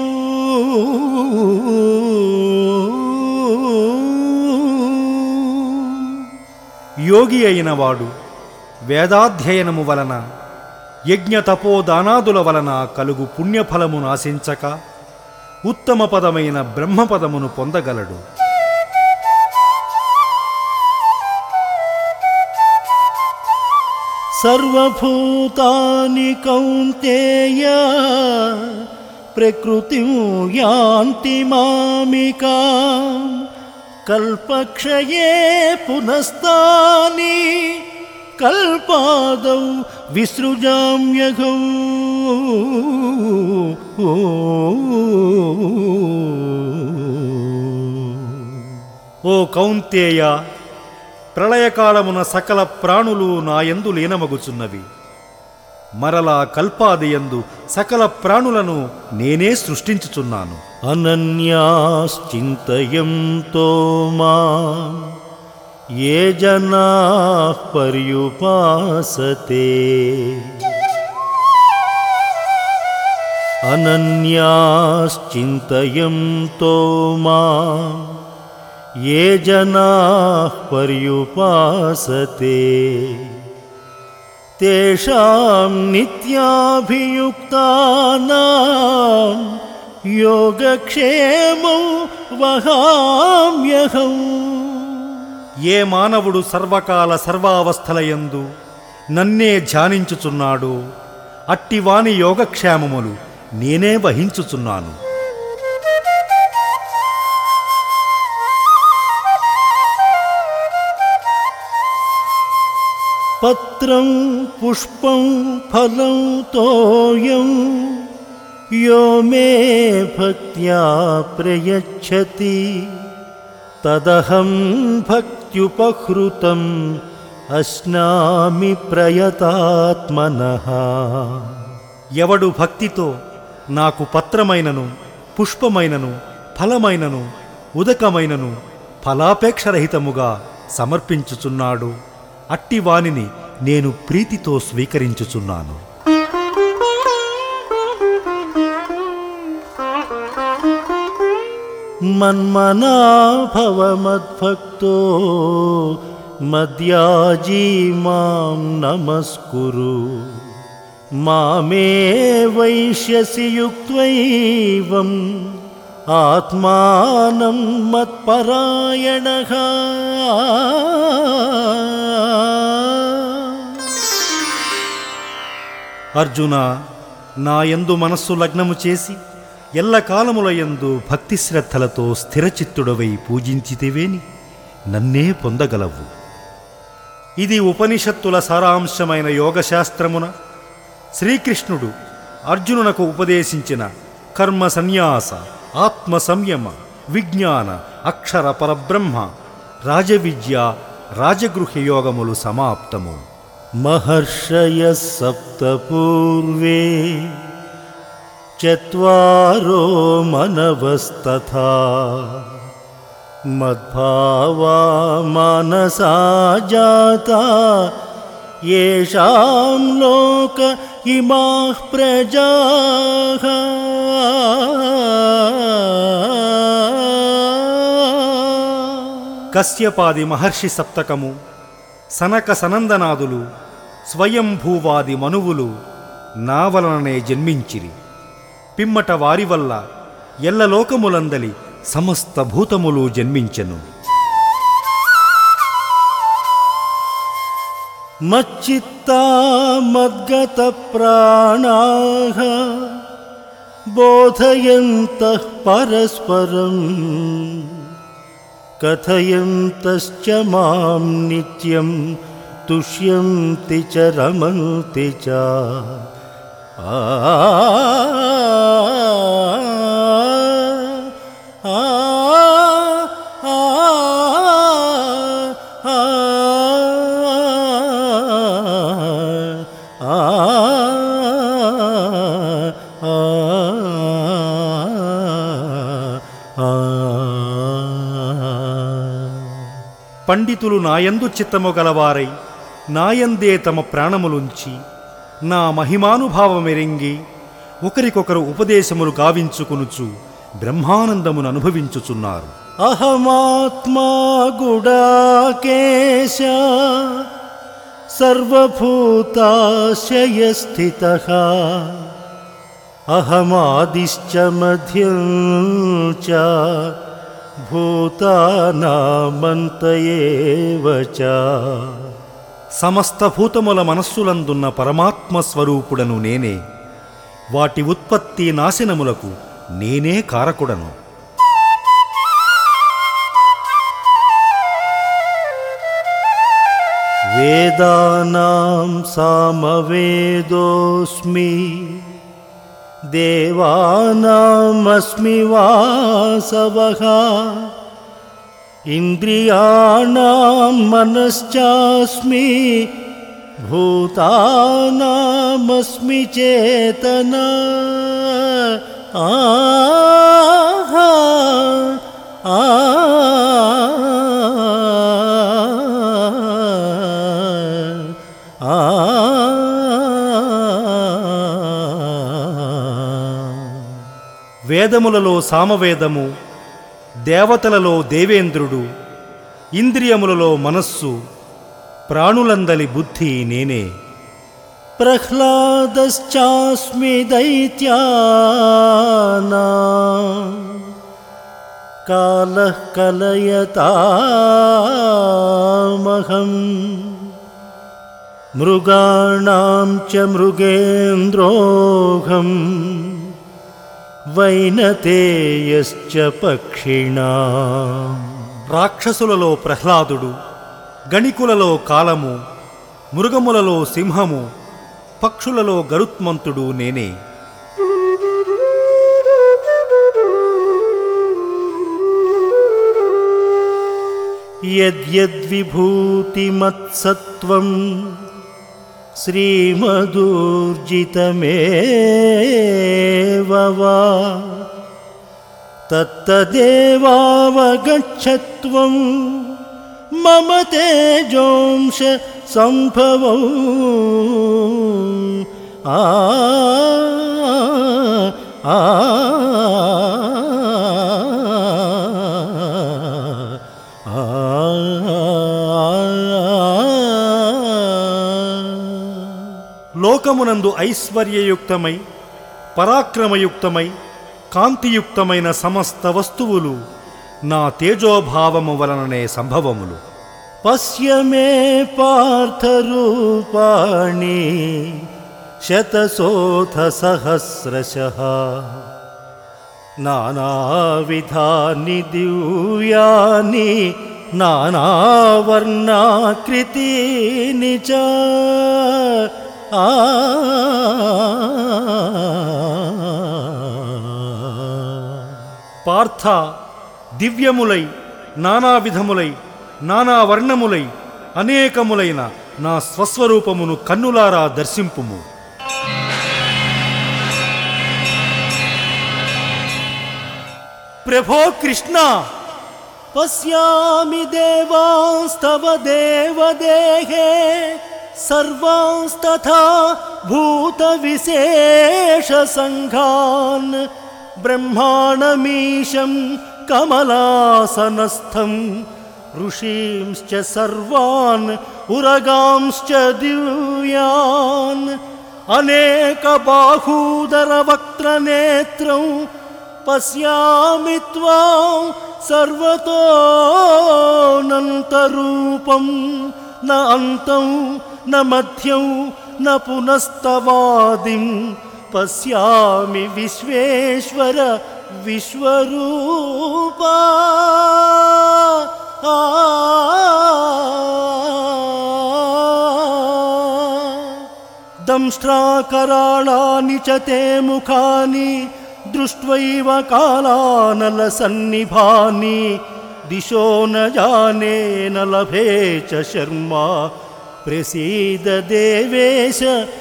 యోగి అయిన వాడు వేదాధ్యయనము వలన యజ్ఞతపోదానాదుల వలన కలుగు పుణ్యఫలమును ఆశించక ఉత్తమ పదమైన బ్రహ్మపదమును పొందగలడు. సర్వభూతాని కౌంతేయ ప్రకృతిం యాంతి మామికాం కల్పక్షయే పునస్తాని కల్పాదౌ విసృజామ్యఘౌ. ఓ కౌంతేయ, ప్రళయకాలమున సకల ప్రాణులు నాయందు లీనమగుచున్నవి. మరలా కల్పాదియందు సకల ప్రాణులను నేనే సృష్టించుచున్నాను. అనన్యాశ్చింతయంతో మాం ఏ జనాః పర్యుపాసతే అనన్యాశ్చింతయంతో మాం ఏ జనాః పర్యుపాసతే తేషాం నిత్యాభియుక్తానాం యోగక్షేమం వహామ్యహం. ఏ మానవుడు సర్వకాల సర్వావస్థలయందు నన్నే ధ్యానించుచున్నాడో అట్టివాని యోగక్షేమములు నేనే వహించుచున్నాను. పత్రం పుష్పం ఫలం తోయం యో మే భక్త్యా ప్రయచ్చతి తదహం భక్త్యుపహృతం అస్నామి ప్రయతాత్మనః. ఎవడు భక్తితో నాకు పత్రమైనను పుష్పమైనను ఫలమైనను ఉదకమైనను ఫలాపేక్షరహితముగా సమర్పించుచున్నాడు. అట్టి వానిని నేను ప్రీతితో స్వీకరించుచున్నాను. మన్మనా భవ మద్భక్తో మద్యాజీ మాం నమస్కురు. మామే వైష్యసి యుక్త్వైవం ఆత్మానం మత్పరాయణః. అర్జున, నాయందు మనస్సు లగ్నము చేసి ఎల్లకాలములయందు భక్తి శ్రద్ధలతో స్థిరచిత్తుడవై పూజించితివేని నన్నే పొందగలవు. ఇది ఉపనిషత్తుల సారాంశమైన యోగశాస్త్రమున శ్రీకృష్ణుడు అర్జునునకు ఉపదేశించిన కర్మ సన్యాస, ఆత్మ సంయమ, విజ్ఞాన, అక్షర పరబ్రహ్మ, రాజవిద్య, రాజగృహ్య యోగములు సమాప్తము. మహర్షయః సప్త పూర్వే చత్వారో మనవస్తథా మద్భావా మానసా జాతా యేషాం లోక ఇమాః ప్రజాః. కశ్యపాది మహర్షి సప్తకము, సనక సనందనాదులు, స్వయంభూవాది మనువులు నా వలననే జన్మించిరి. పిమ్మట వారి వల్ల ఎల్లలోకములందలి సమస్త భూతములు జన్మించెను. మచ్చిత్తా మద్గత ప్రాణాః బోధయంతః పరస్పరం కథయంతశ్చ మాం నిత్యం తుష్యంతి చ రమంతి చ. ఆ పండితులు నాయందు చిత్తము గలవారై నాయందే తమ ప్రాణములుంచి నా మహిమానుభావమెరింగి ఒకరికొకరు ఉపదేశములు గావించుకొనుచు బ్రహ్మానందమును అనుభవించుచున్నారు. అహమాత్మా గుడాకేశ సర్వభూతాశయ స్థితః అహమాదిశ్చ మధ్యం చ భూతానామంత ఏవ చ. సమస్త భూతముల మనస్సులందున్న పరమాత్మ స్వరూపుడను నేనే. వాటి ఉత్పత్తి నాశనములకు నేనే కారకుడను. వేదానాం సామవేదోస్మి దేవానామస్మి వాసవః ఇంద్రియాణాం మనశ్చాస్మి భూతానామస్మి చేతనా. వేదములలో సామవేదము, దేవతలలో దేవేంద్రుడు, ఇంద్రియములలో మనస్సు, ప్రాణులందలి బుద్ధి నేనే. ప్రహ్లాదశ్చాస్మి దైత్యానాం కాలః కలయతామహం మృగాణాం చ మృగేంద్రోహం వైనతేయశ్చ పక్షిణాం. రాక్షసులలో ప్రహ్లాదుడు, గణికులలో కాలము, మృగములలో సింహము, పక్షులలో గరుత్మంతుడు నేనే. యద్యద్విభూతిమత్సత్వం శ్రీమదూర్జితమేవ వా తత్తదేవావగచ్చత్వం మమ తేజోంశ సంభవం ఆ ఆ లోకమునందు ఐశ్వర్యయుక్తమై పరాక్రమయుక్తమై కాంతియుక్తమైన సమస్త వస్తువులు నా తేజోభావము వలననే సంభవములు. పశ్య మే పార్థరూపాణి శతశోథ సహస్రశః నానావిధాని దివ్యాని నానావర్ణాకృతీని చ పార్థ, దివ్యములై నానా విధములై నానా వర్ణములై అనేకములైన నా స్వస్వరూపమును కన్నులారా దర్శింపుము. ప్రభో కృష్ణ, పశ్యామి దేవాంస్తవ దేవదేహే సర్వాంస్తథా భూత విశేష సంఘాన్ బ్రహ్మాణమీశం కమలాసనస్థం ఋషీంశ్చ సర్వాన్ ఉరగాంశ్చ దివ్యాన్ అనేక బాహూదర వక్త్రనేత్రం పశ్యామి త్వాం సర్వతోనంతరూపం న అంతం న మధ్యం న పునస్తవాదిం పశ్యామి విశ్వేశ్వర విశ్వరూపా. దంష్ట్రాకరాళాని చ తే ముఖాని దృష్ట్వైవ కాలానలసన్నిభాని దిశో న జానే న లభే చ శర్మా ప్రసీద దేవేశ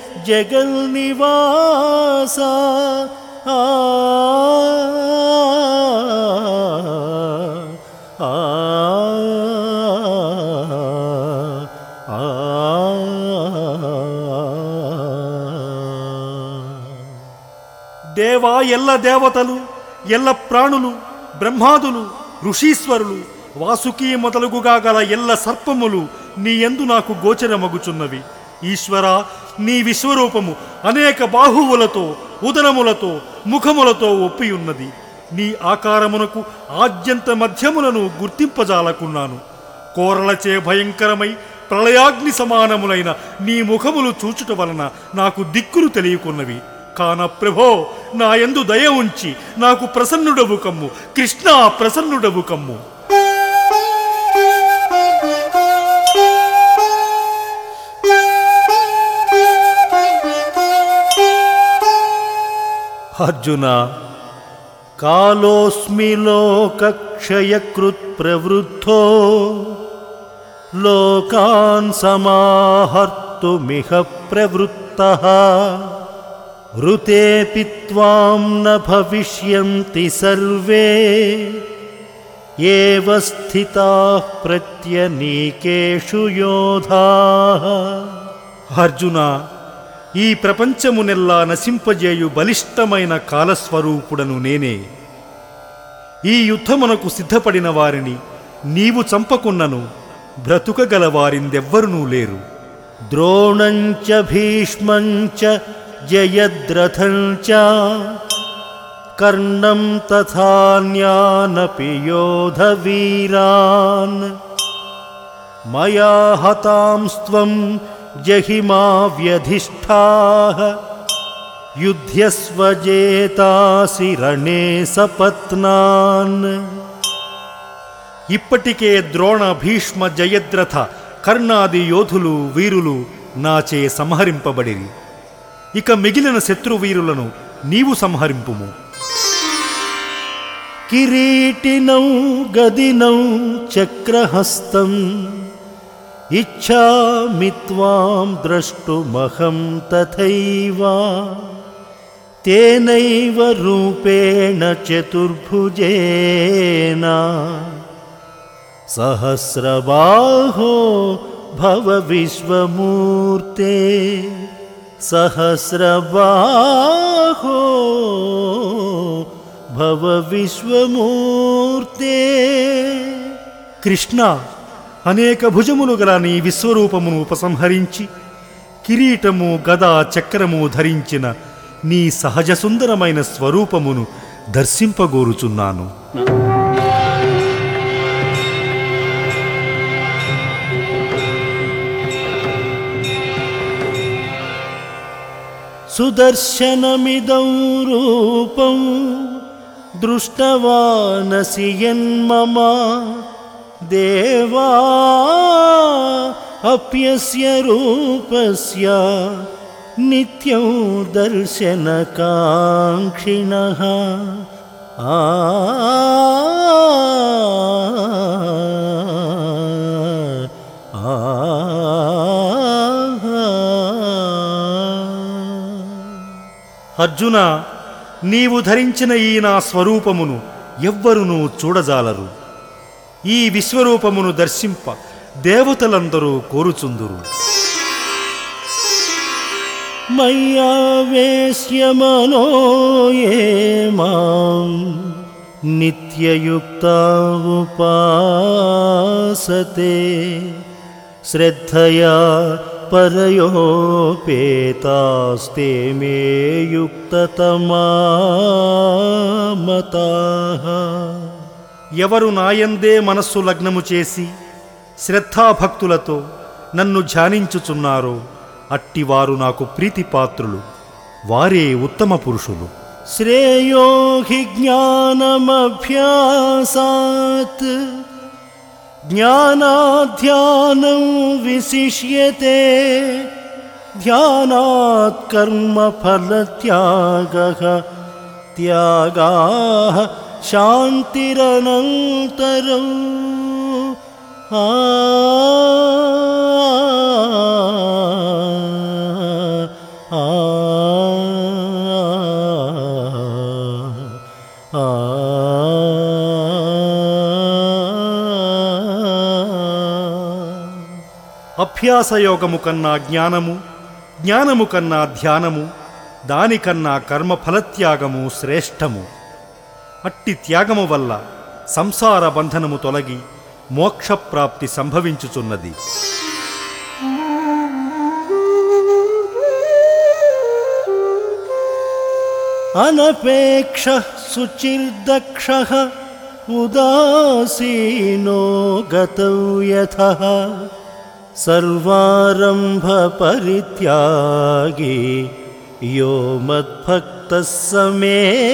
జగన్నివాస. దేవా, ఎల్ల దేవతలు, ఎల్ల ప్రాణులు, బ్రహ్మాదులు, ఋషీశ్వరులు, వాసుకీ మొదలుగుగా గల ఎల్ల సర్పములు నీ యందు నాకు గోచరమగుచున్నవి. ఈశ్వరా, నీ విశ్వరూపము అనేక బాహువులతో, ఉదరములతో, ముఖములతో ఒప్పియున్నది. నీ ఆకారమునకు ఆద్యంత మధ్యములను గుర్తింపజాలకున్నాను. కోరలచే భయంకరమై ప్రళయాగ్ని సమానములైన నీ ముఖములు చూచుట వలన నాకు దిక్కులు తెలియకున్నవి. కాన ప్రభో, నా యందు దయ ఉంచి నాకు ప్రసన్నుడవు కమ్ము. కృష్ణ, ప్రసన్నుడవు కమ్ము. అర్జున, కాలోస్మి లోకక్షయకృత్ ప్రవృద్ధో లోకాన్ సమాహర్తుమిహ ప్రవృత్తః ఋతేపి త్వాం న భవిష్యంతి సర్వే ఏవ స్థితాః ప్రత్యనీకేషు యోధాః. అర్జున, ఈ ప్రపంచమునెల్లా నశింపజేయు బలిష్టమైన కాలస్వరూపుడను నేనే. ఈ యుద్ధమునకు సిద్ధపడిన వారిని నీవు చంపకున్నను బ్రతుకగల వారిందెవ్వరునూ లేరు. ద్రోణంచ భీష్మంచ జయద్రథంచ కర్ణం తథాన్యానపి యోధవీరాన్ మయా హతాంస్త్వం జహిమా వ్యధిష్ఠాః యుధ్యస్వ జేతాసి రణే సపత్నాన్. ఇప్పటికే ద్రోణ, భీష్మ, జయద్రథ, కర్ణాది యోధులు, వీరులు నాచే సంహరింపబడిరి. ఇక మిగిలిన శత్రువీరులను నీవు సంహరింపుము. కిరీటినౌ గదినౌ చక్రహస్తం ఇచ్ఛామి త్వాం ద్రష్టుమహం తథైవ తేనైవ రూపేణ చతుర్భుజేన సహస్రబాహో భవ విశ్వమూర్తే సహస్రబాహో భవ విశ్వమూర్తే. కృష్ణ, అనేక భుజములు గల నీ విశ్వరూపమును ఉపసంహరించి కిరీటము గదా చక్రము ధరించిన నీ సహజ సుందరమైన స్వరూపమును దర్శింపగోరుచున్నాను. సుదర్శనమిదం రూపం దృష్టవానసి యన్మమ దేవా అప్యస్య రూపస్య నిత్యం దర్శనకాంక్షిణః. అర్జున, నీవు ధరించిన ఈ నా స్వరూపమును ఎవ్వరునూ చూడజాలరు. ఈ విశ్వరూపమును దర్శింప దేవతలందరూ కోరుచుందురు. మయ్యావేశ్య మనో యే మాం నిత్యయుక్తా ఉపాసతే శ్రద్ధయా పరయోపేతాస్తే మే యుక్తతమా మతాః. ఎవరు నాయందే మనస్సు లగ్నము చేసి శ్రద్ధాభక్తులతో నన్ను ధ్యానించుచున్నారో అట్టివారు నాకు ప్రీతిపాత్రులు. వారే ఉత్తమ పురుషులు. శ్రేయో హి జ్ఞానమభ్యాసాత్ జ్ఞానాధ్యానం విశిష్యతే ధ్యానాత్ కర్మఫలత్యాగః త్యాగాః శాంతిరనంతరం. అభ్యాసయోగము కన్నా జ్ఞానము, జ్ఞానము కన్నా ధ్యానము, దానికన్నా కర్మఫలత్యాగము శ్రేష్టము. అట్టి త్యాగము వల్ల సంసార బంధనము తొలగి మోక్షప్రాప్తి సంభవించుచున్నది. అనపేక్షః శుచిర్దక్షః ఉదాసీనో గతౌ యథః సర్వారంభ పరిత్యాగి యో మద్భక్తః స మే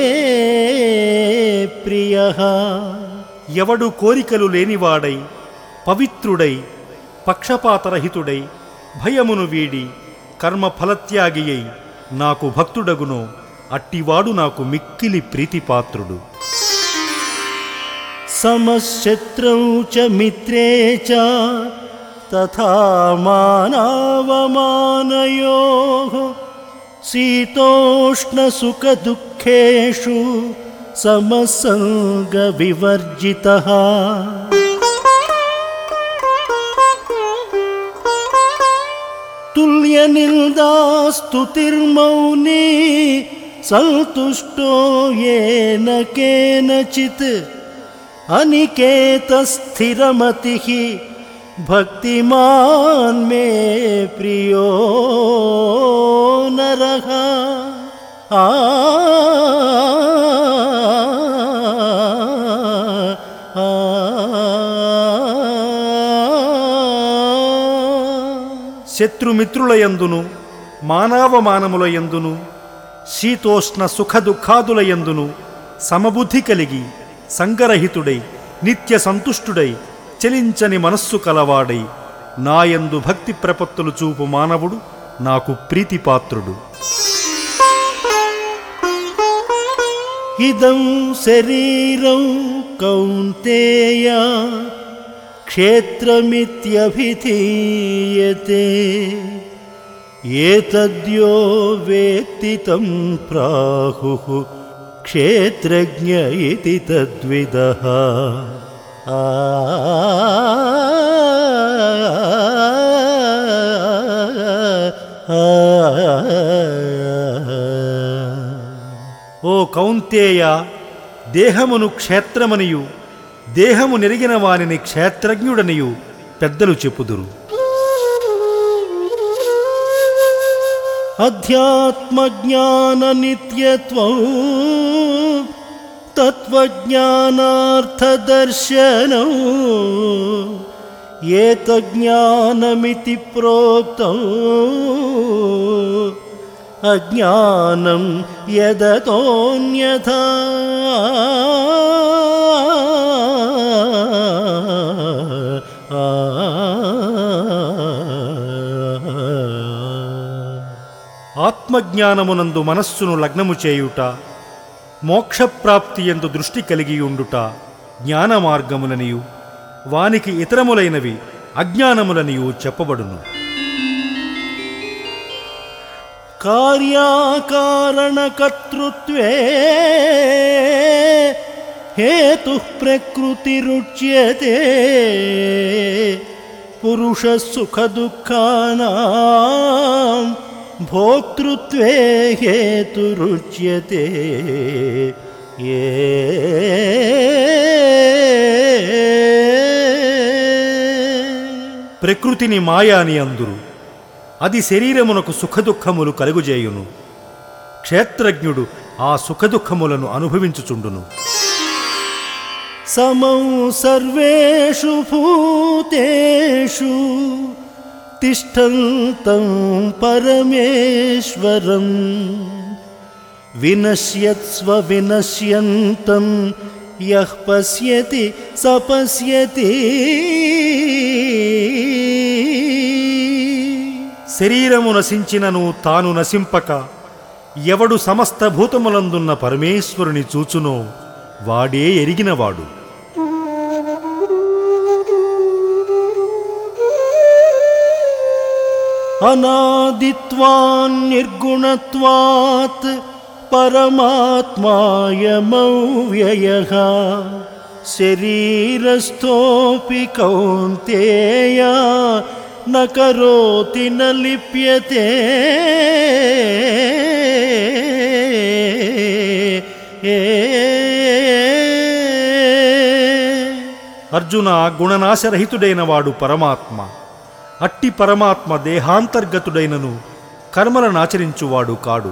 ప్రియః. ఎవడు కోరికలు లేనివాడై పవిత్రుడై పక్షపాతరహితుడై భయమును వీడి కర్మఫలత్యాగి అయి నాకు భక్తుడగునో అట్టివాడు నాకు మిక్కిలి ప్రీతిపాత్రుడు. సమశత్రౌ చ మిత్రే చ తథా మానావమానయోః శీతోష్ణ సుఖ దుఃఖేషు సమసంగ వివర్జితః. తుల్య నిందాస్తుతిర్మౌనీ సంతుష్టో యేన కేనచిత్ అనికేత స్థిరమతిః భక్తిమాన్ మే ప్రియో నరః. శత్రుమిత్రులయందును మానవమానములయందును శీతోష్ణ సుఖ దుఃఖాదులయందును సమబుద్ధి కలిగి సంగరహితుడై నిత్య సంతుష్టుడై చలించని మనస్సు కలవాడై నాయందు భక్తి ప్రపత్తులు చూపు మానవుడు నాకు ప్రీతిపాత్రుడు. ఇదం శరీరం కౌంతేయ క్షేత్రమిత్యభిధీయతే ఏతద్యో వేత్తి తం ప్రాహుః క్షేత్రజ్ఞ ఇతి తద్విదః. ఓ కౌంతేయ, దేహమును క్షేత్రమనియు దేహము నెరిగిన వానిని క్షేత్రజ్ఞుడనియు పెద్దలు చెప్పుదురు. అధ్యాత్మజ్ఞాన నిత్యత్వం తత్వజ్ఞానార్థదర్శనం ఏతజ్ఞానమితి ప్రోక్తం అజ్ఞానం యదతోన్యథా. ఆత్మజ్ఞానమునందు మనస్సును లగ్నము చేయుట, మోక్షప్రాప్తి యందు దృష్టి కలిగియుండుట జ్ఞాన మార్గములనియు వానికి ఇతరములైనవి అజ్ఞానములనియు చెప్పబడును. కార్యాకారణకర్తృత్వే హేతుః ప్రకృతిరుచ్యతే పురుషः సుఖదుఃఖానాం భోక్తృత్వే హేతురుచ్యతే. ప్రకృతిని మాయా అని అందురు. అది శరీరమునకు సుఖదుఖములు కలుగుజేయును. క్షేత్రజ్ఞుడు ఆ సుఖదుఖములను అనుభవించుచుండును. సమం సర్వేషు భూతేషు తిష్టంతం పరమేశ్వరం వినశ్యత్స్వ వినశ్యంతం యః పశ్యతి స పశ్యతి. శరీరము నశించినను తాను నశింపక ఎవడు సమస్త భూతములందున్న పరమేశ్వరుని చూచునో వాడే ఎరిగినవాడు. అనాదిత్వాన్ నిర్గుణత్వాత్ పరమాత్మాయమవ్యయః శరీరస్థోపి కౌంతేయ న కరోతి న లిప్యతే. అర్జున, గుణనాశరహితుడైన వాడు పరమాత్మ. అట్టి పరమాత్మ దేహాంతర్గతుడైనను కర్మలనాచరించువాడు కాడు.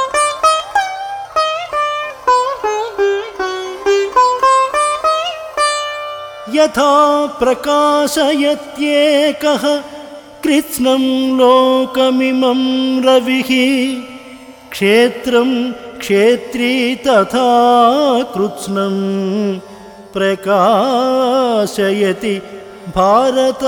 యథా ప్రకాశయత్యేకః కృత్స్నం లోకమిమం రవిః క్షేత్రం క్షేత్రీ తథా కృత్స్నం ప్రకాశయతి భారత.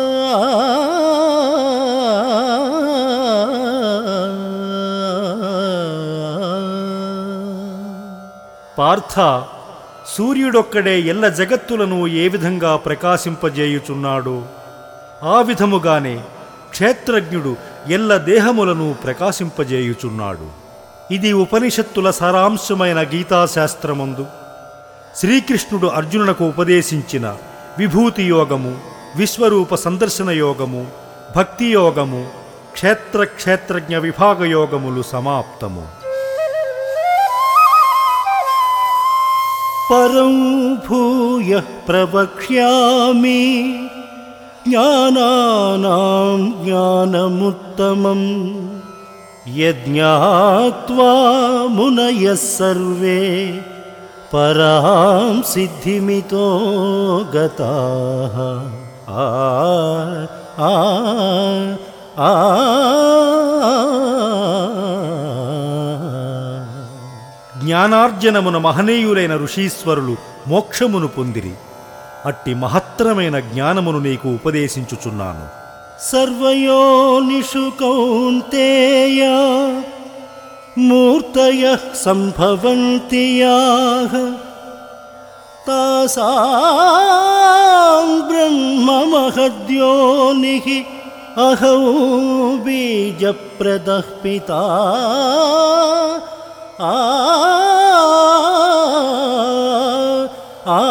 పార్థ, సూర్యుడొక్కడే ఎల్ల జగత్తులను ఏ విధంగా ప్రకాశింపజేయుచున్నాడో ఆ విధముగానే క్షేత్రజ్ఞుడు ఎల్ల దేహములను ప్రకాశింపజేయుచున్నాడు. ఇది ఉపనిషత్తుల సారాంశమైన గీతాశాస్త్రమందు శ్రీకృష్ణుడు అర్జునునకు ఉపదేశించిన విభూతి యోగము, విశ్వరూప సందర్శన యోగము, భక్తి యోగము, క్షేత్రజ్ఞ విభాగ యోగములు సమాప్తము. పరం భూయః ప్రవక్ష్యామి జ్ఞానానాం జ్ఞానముత్తమం యజ్ఞాత్వా మునయః సర్వే పరాం సిద్ధిమితో గతాః. జ్ఞానార్జనమున మహనీయులైన ఋషీశ్వరులు మోక్షమును పొందిరి. అట్టి మహత్తరమైన జ్ఞానమును నీకు ఉపదేశించుచున్నాను. సర్వయోనిషు కౌంతేయ మూర్తయః సంభవంతి యాః తాసాం బ్రహ్మ మహద్యోనిః అహౌ బీజప్రదః పితా ఆ ఆ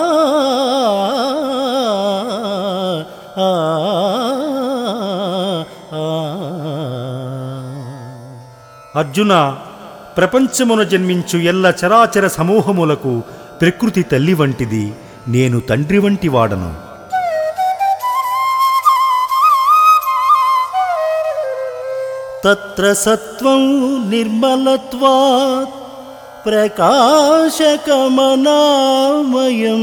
అర్జున, ప్రపంచమున జన్మించు ఎల్ల చరాచర సమూహములకు ప్రకృతి తల్లి వంటిది, నేను తండ్రి వంటి వాడను. తత్ర సత్వం నిర్మలత్వాత్ ప్రకాశకమనామయం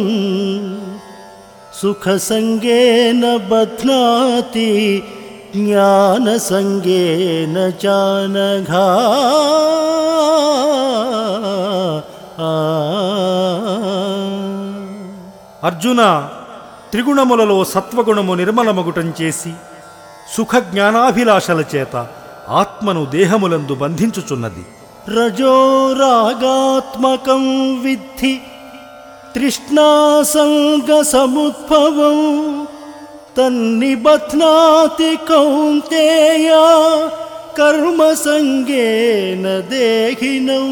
సుఖసంగేన బధ్నాతి జ్ఞానసంగేన చానఘా. అర్జున, త్రిగుణములలో సత్వగుణము నిర్మలమగుటం చేసి సుఖ జ్ఞానాభిలాషల చేత ఆత్మను దేహములందు బంధించుచున్నది. రజో రాగాత్మకం విద్ధి తృష్ణాసంగ సముద్భవం తన్నిబధ్నాతి కౌంతేయ కర్మసంగేన దేహినం.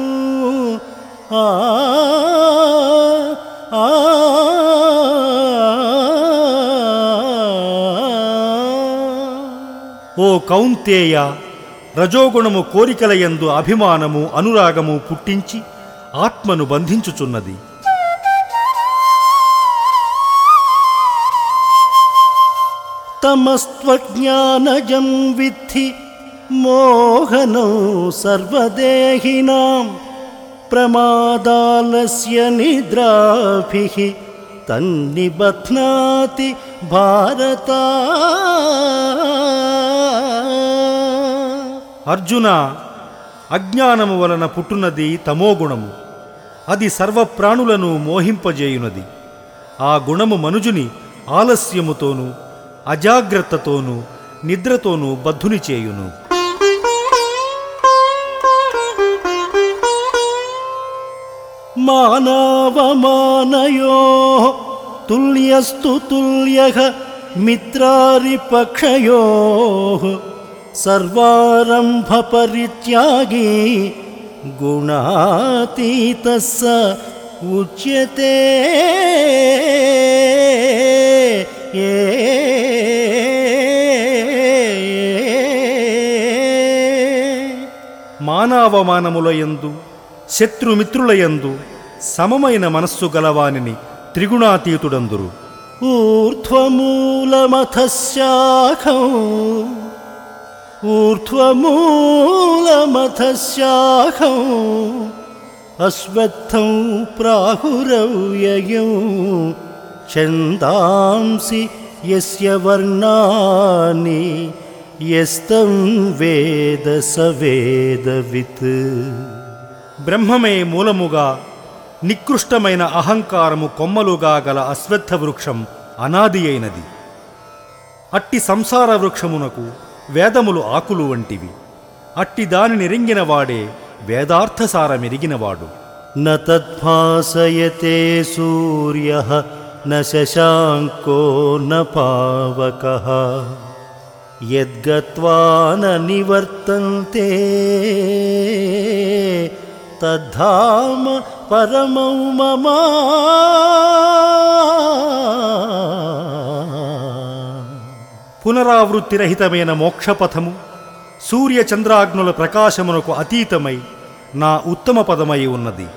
ఓ కౌంతేయ, రజోగుణము కోరికలయందు అభిమానము అనురాగము పుట్టించి ఆత్మను బంధించుచున్నది. తమస్త్వజ్ఞానజం విద్ధి మోహనం సర్వదేహినాం ప్రమాదాలస్య నిద్రాభిః తన్నిబధ్నాతి భారత. అర్జున, అజ్ఞానము వలన పుట్టున్నది తమోగుణము. అది సర్వప్రాణులను మోహింపజేయునది. ఆ గుణము మనుజుని ఆలస్యముతోనూ అజాగ్రత్తతోనూ నిద్రతోనూ బద్ధుని చేయును. మానవమానయోః తుల్యస్తు తుల్యః మిత్రారిపక్షయోః సర్వారంభ పరిత్యాగీ గుణాతీతః స ఉచ్యతే. మానావమానములయందు శత్రుమిత్రులయందు సమమైన మనస్సు గలవానిని త్రిగుణాతీతుడందురు. ఊర్ధ్వమూలమథశాఖం అశ్వత్థం ప్రాహురవ్యయం ఛందాంసి యస్య వర్ణాని యస్తం వేద స వేదవిత్. బ్రహ్మమే మూలముగా నికృష్టమైన అహంకారము కొమ్మలుగా గల అశ్వత్థ వృక్షం అనాది అయినది. అట్టి సంసార వృక్షమునకు వేదములు ఆకులు వంటివి. అట్టి దానిని రింగినవాడే వేదార్థసారమెరిగినవాడు. న తద్భాసయతే సూర్యః న శశాంకో న పావకః యద్గత్వా న నివర్తంతే తద్ధామ పరమౌ మమ. పునరావృత్తిరహితమైన మోక్షపథము సూర్యచంద్రాగ్నుల ప్రకాశమునకు అతీతమై నా ఉత్తమ పదమై ఉన్నది.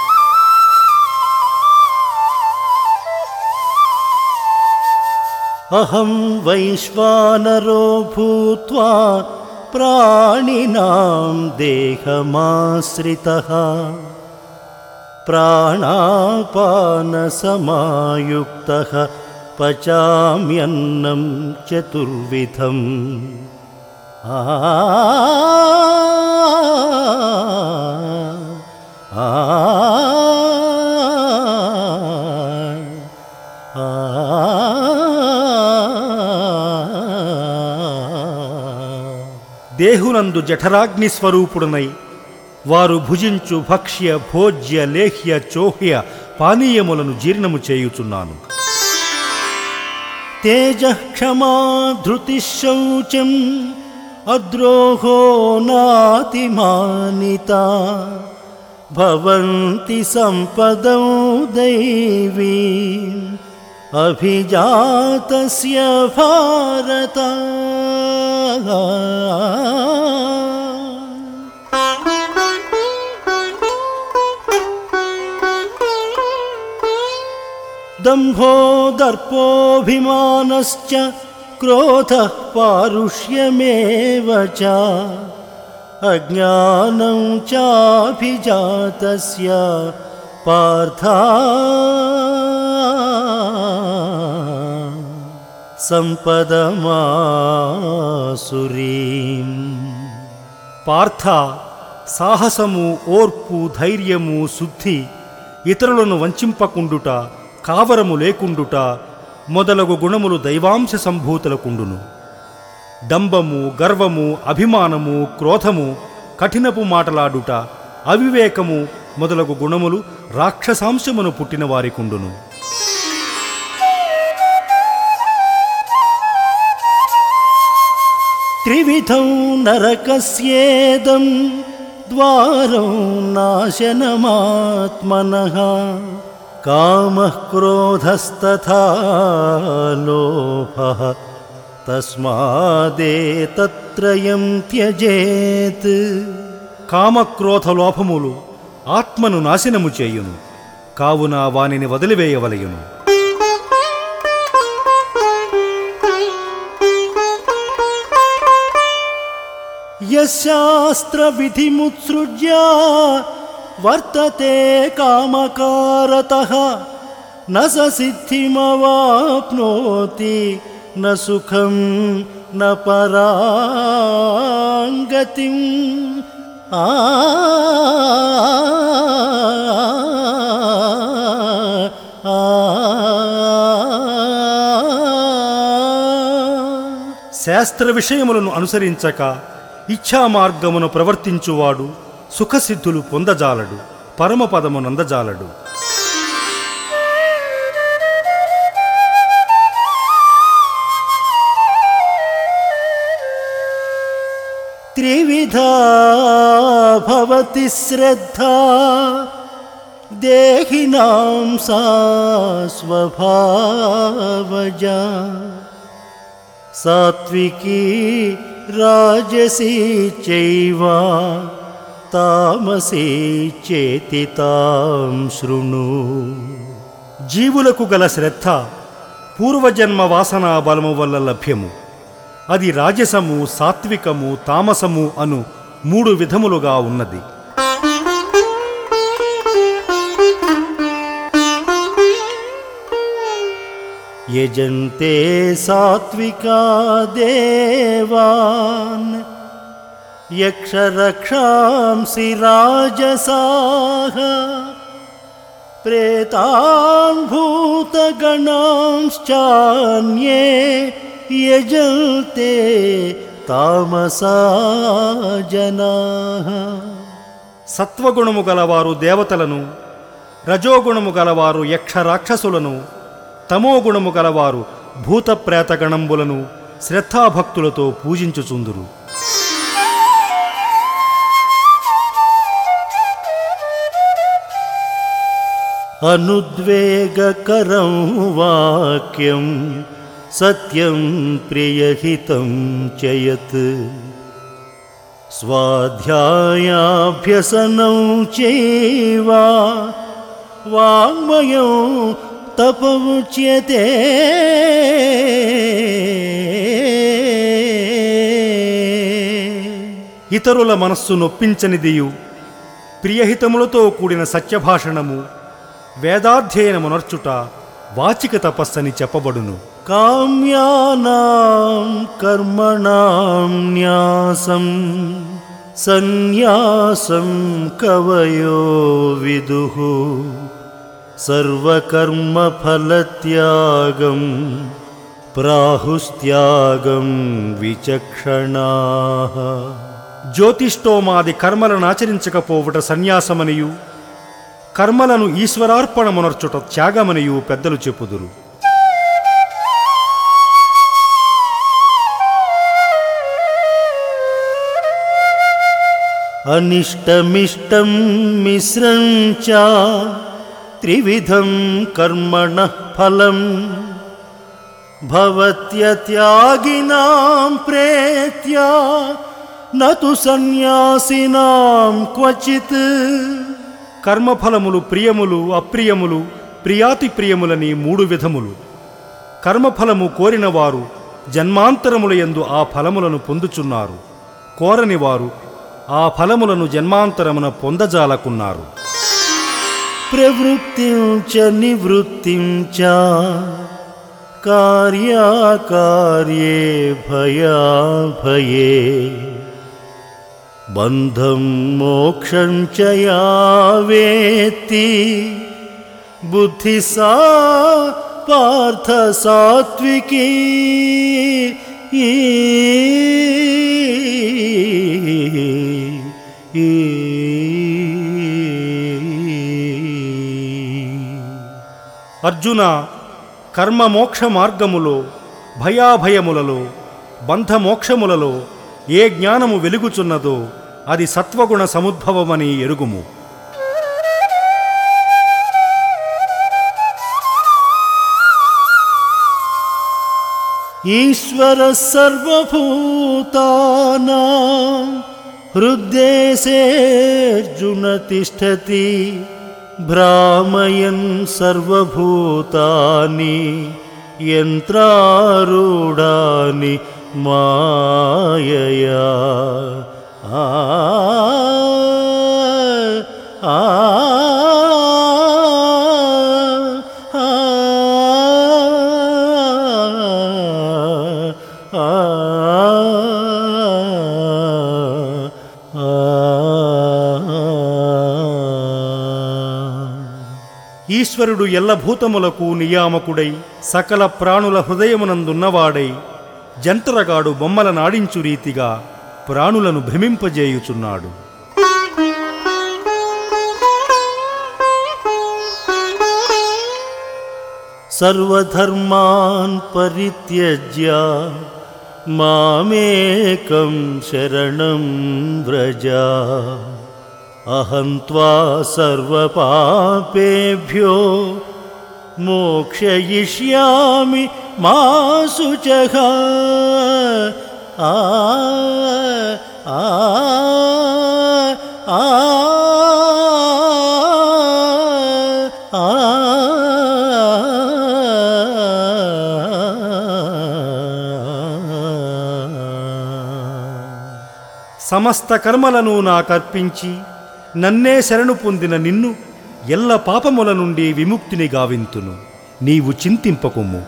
అహం వైశ్వానరో భూత్వా ప్రాణినాం దేహమాశ్రితః ప్రాణాపానసమాయుక్తః పచామ్యన్నం చతుర్విధం. దేహునందు జఠరాగ్ని స్వరూపుడనై వారు భుజించు భక్ష్య భోజ్య లేహ్య చోహ్య పానీయములను జీర్ణము చేయుచున్నాను. తేజః క్షమా ధృతిః శౌచం అద్రోహో నాతిమానితా భవంతి సంపదౌ దైవీం అభిజాతస్య భారత. దంభో దర్పోభిమానశ్చ క్రోధః పారుష్యమేవ చ అజ్ఞానం చాభిజాతస్య పార్థ సంపదమాసురీం. పార్థ, సాహసము, ఓర్పు, ధైర్యము, శుద్ధి, ఇతరులను వంచింపకుండుట, కావరము లేకుండుట మొదలగు గుణములు దైవాంశ సంభూతులకుండును. డంబము, గర్వము, అభిమానము, క్రోధము, కఠినపు మాటలాడుట, అవివేకము మొదలగు గుణములు రాక్షసాంశమును పుట్టిన వారికుండును. త్రివిధం నరకస్యేదం ద్వారం నాశనమాత్మనః కామః క్రోధస్తథా లోభః తస్మాదేతత్రయం త్యజేత్. కామక్రోధ లోభములు ఆత్మను నాశనము చేయును, కావున వానిని వదిలివేయవలయును. యశాస్త్ర విధిముత్సృజ్య వర్తతే కామకారతః న స సిద్ధిమవాప్నోతి న సుఖం న పరాంగతిం. శాస్త్ర విషయములను అనుసరించక ఇచ్ఛామార్గమును ప్రవర్తించువాడు సుఖసిద్ధులు పొందజాలడు, పరమపదమునందజాలడు. త్రివిధా భవతి శ్రద్ధా దేహినాం సా స్వభావజా సాత్వికీ రాజసీ చైవ తామసీ చేతి తాం శృణు. జీవులకు గల శ్రద్ధ పూర్వజన్మ వాసనా బలము వల్ల లభ్యము. అది రాజసము, సాత్వికము, తామసము అను 3 విధములుగా ఉన్నది. యజంతే సాత్వికా దేవాన్ యక్షరక్షాంసి రాజసాః ప్రేతాన్ భూతగణాంశ్చాన్యే యజంతే తామసా జనాః. సత్వగుణము గలవారు దేవతలను, రజోగుణము గలవారు యక్ష రాక్షసులను, తమోగుణము గలవారు భూత ప్రేతగణంబులను శ్రద్ధాభక్తులతో పూజించుచుందురు. అనుద్వేగకరం వాక్యం సత్యం ప్రియహితం చయత్ స్వాధ్యాయాభ్యసనం చైవ వాంగ్మయం తపముచ్యతే. ఇతరుల మనస్సు నొప్పించనిదియు ప్రియహితములతో కూడిన సత్యభాషణము, వేదాధ్యయనమునర్చుట వాచిక తపస్సని చెప్పబడును. కామ్యానాం కర్మణాం న్యాసం సన్యాసం కవయో విదుః సర్వకర్మఫలత్యాగం ప్రాహుస్త్యాగం విచక్షణాః. జ్యోతిష్టోమాది కర్మలను ఆచరించకపోవుట సన్యాసమనియు, కర్మలను ఈశ్వరార్పణమునర్చుట త్యాగమనియు పెద్దలు చెప్పుదురు. అనిష్టమిష్టం మిశ్రం చ త్రివిధం కర్మణః ఫలం భవత్యత్యాగినాం ప్రేత్య నతు సన్యాసినాం క్వచిత్. కర్మఫలములు ప్రియములు అప్రియములు ప్రియాతి ప్రియములని 3 విధములు. కర్మఫలము కోరినవారు జన్మాంతరముల యందు ఆ ఫలములను పొందుచున్నారు. కోరని వారు ఆ ఫలములను జన్మాంతరమున పొందజాలకున్నారు. ప్రవృత్తిం చ నివృత్తిం చ కార్యాకార్యే భయాభయే బంధం మోక్షం చ యా వేత్తి బుద్ధి సా పార్థ సాత్వికీ. అర్జున, కర్మ మోక్ష మార్గములో, భయాభయములలో, బంధమోక్షములలో ఏ జ్ఞానము వెలుగుచున్నదో అది సత్వగుణ సముద్భవమని ఎరుగుము. ఈశ్వర సర్వభూతానాం హృద్దేశేర్జున తిష్టతి భ్రామయన్ సర్వభూతాని యంత్రారూఢాని మాయయా. ఆ ఆ ఈశ్వరుడు ఎల్లభూతములకు నియామకుడై సకల ప్రాణుల హృదయమునందున్నవాడై జంటరగాడు బొమ్మల నాడించు రీతిగా ప్రాణులను భ్రమింపజేయుచున్నాడు. సర్వధర్మాన్ పరిత్యజ్య మామేకం శరణం వ్రజ అహం త్వా సర్వపాపేభ్యో మోక్షయిష్యామి మా శుచః. ఆ ఆ ఆ సమస్త కర్మలను నాకర్పించి నన్నే శరణు పొందిన నిన్ను ఎల్ల పాపముల నుండి విముక్తిని గావింతును. నీవు చింతింపకుము.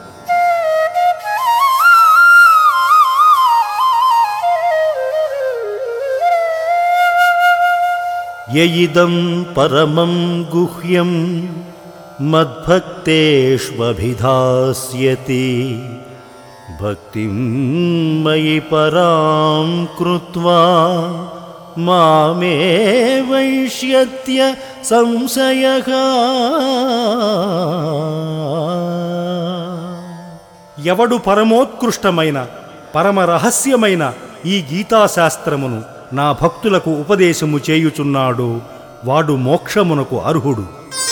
యయిదం పరమం గుహ్యం మద్భక్తేష్వభిధాస్యతి భక్తిం మయి పరాం కృత్వా మామే వైష్యత్య సంశయః. ఎవడు పరమోత్కృష్టమైన పరమ రహస్యమైన ఈ గీతాశాస్త్రమును నా భక్తులకు ఉపదేశము చేయుచున్నాడో వాడు మోక్షమునకు అర్హుడు.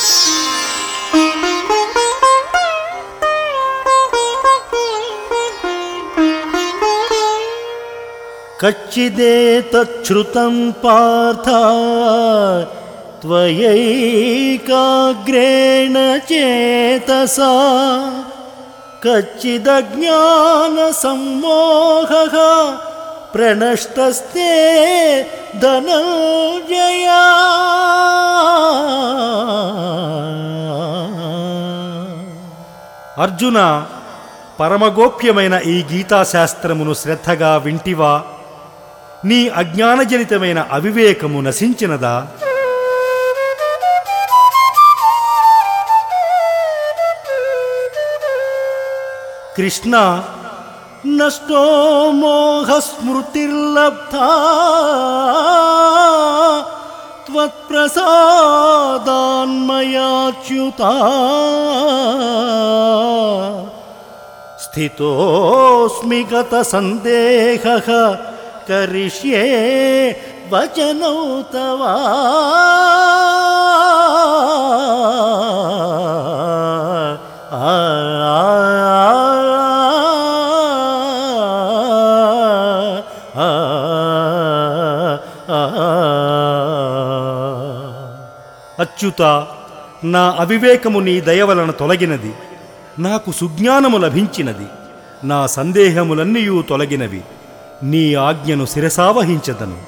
కచ్చిదేతచ్ఛ్రుతం పార్థ త్వయైకాగ్రేణ చేతసా కచ్చిదజ్ఞాన సమ్మోహః ప్రణష్టస్తే ధనంజయ. అర్జున, పరమగోప్యమైన ఈ గీతాశాస్త్రమును శ్రద్ధగా వింటివా? నీ అజ్ఞానజనితమైన అవివేకము నశించినదా? కృష్ణ, నష్టో మోహస్మృతిర్లబ్ధా త్వత్ప్రసాదాన్మయాచ్యుతా స్థితోస్మి గత సందేహః కరిష్యే వచనౌ తవ అచ్యుత, నా అవివేకము నీ దయవలన తొలగినది, నాకు సుజ్ఞానము లభించినది, నా సందేహములన్నీయూ తొలగినవి. నీ ఆజ్ఞను శిరసావహించదను.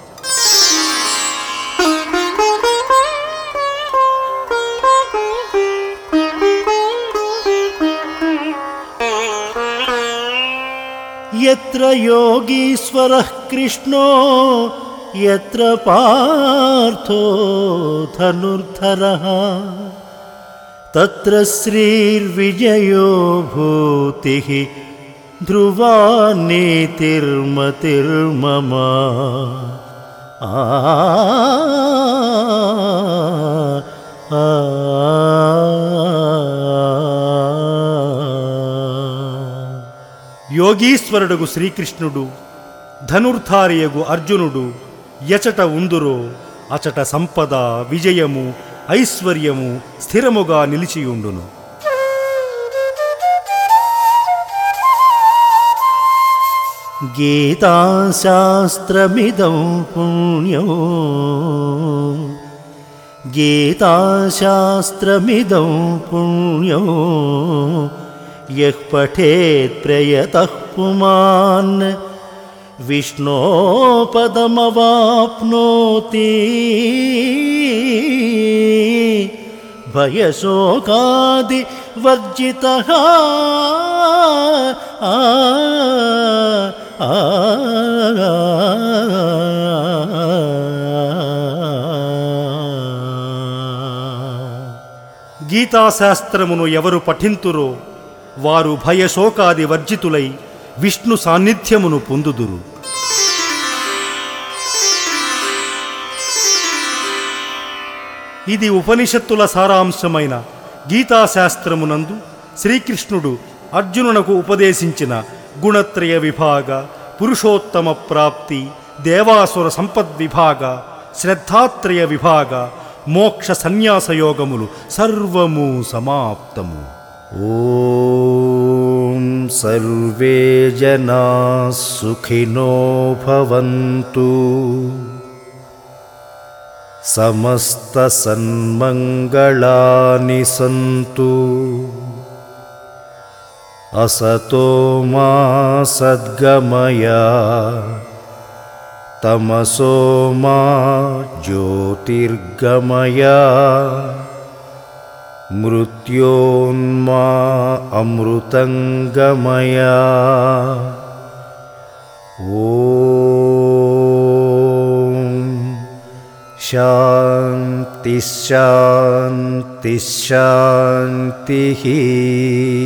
యత్ర యోగీశ్వరః కృష్ణో యత్ర పార్థో ధనుర్ధరః తత్ర శ్రీర్విజయో భూతిః ధ్రువా నీతిర్మతిర్మమ. యోగీశ్వరుడుగు శ్రీకృష్ణుడు, ధనుర్ధారియగు అర్జునుడు ఎచట ఉందురో అచట సంపద, విజయము, ఐశ్వర్యము స్థిరముగా నిలిచియుండును. గీతాశాస్త్రమిదం పుణ్యం గీతాశాస్త్రమిదం పుణ్యం యః పఠేత్ ప్రయతః పుమాన్ విష్ణోపదమవాప్నోతి భయశోకాది వర్జితః. గీతాశాస్త్రమును ఎవరు పఠింతురో వారు భయశోకాది వర్జితులై విష్ణు సాన్నిధ్యమును పొందుదురు. ఇది ఉపనిషత్తుల సారాంశమైన గీతాశాస్త్రమునందు శ్రీకృష్ణుడు అర్జునునకు ఉపదేశించిన గుణత్రయ విభాగ, పురుషోత్తమ ప్రాప్తి, దేవాసుర సంపద్విభాగ, శ్రద్ధాత్రయ విభాగ, మోక్ష సన్యాసయోగములు సర్వము సమాప్తము. ఓం సర్వే జనాః సుఖినో భవంతు, సమస్త సన్మంగళాని సంతు, అసతో మా సద్గమయ, తమసో మా జ్యోతిర్గమయ, మృత్యోన్మా అమృతంగమయ. ఓం శాంతి శాంతి శాంతి.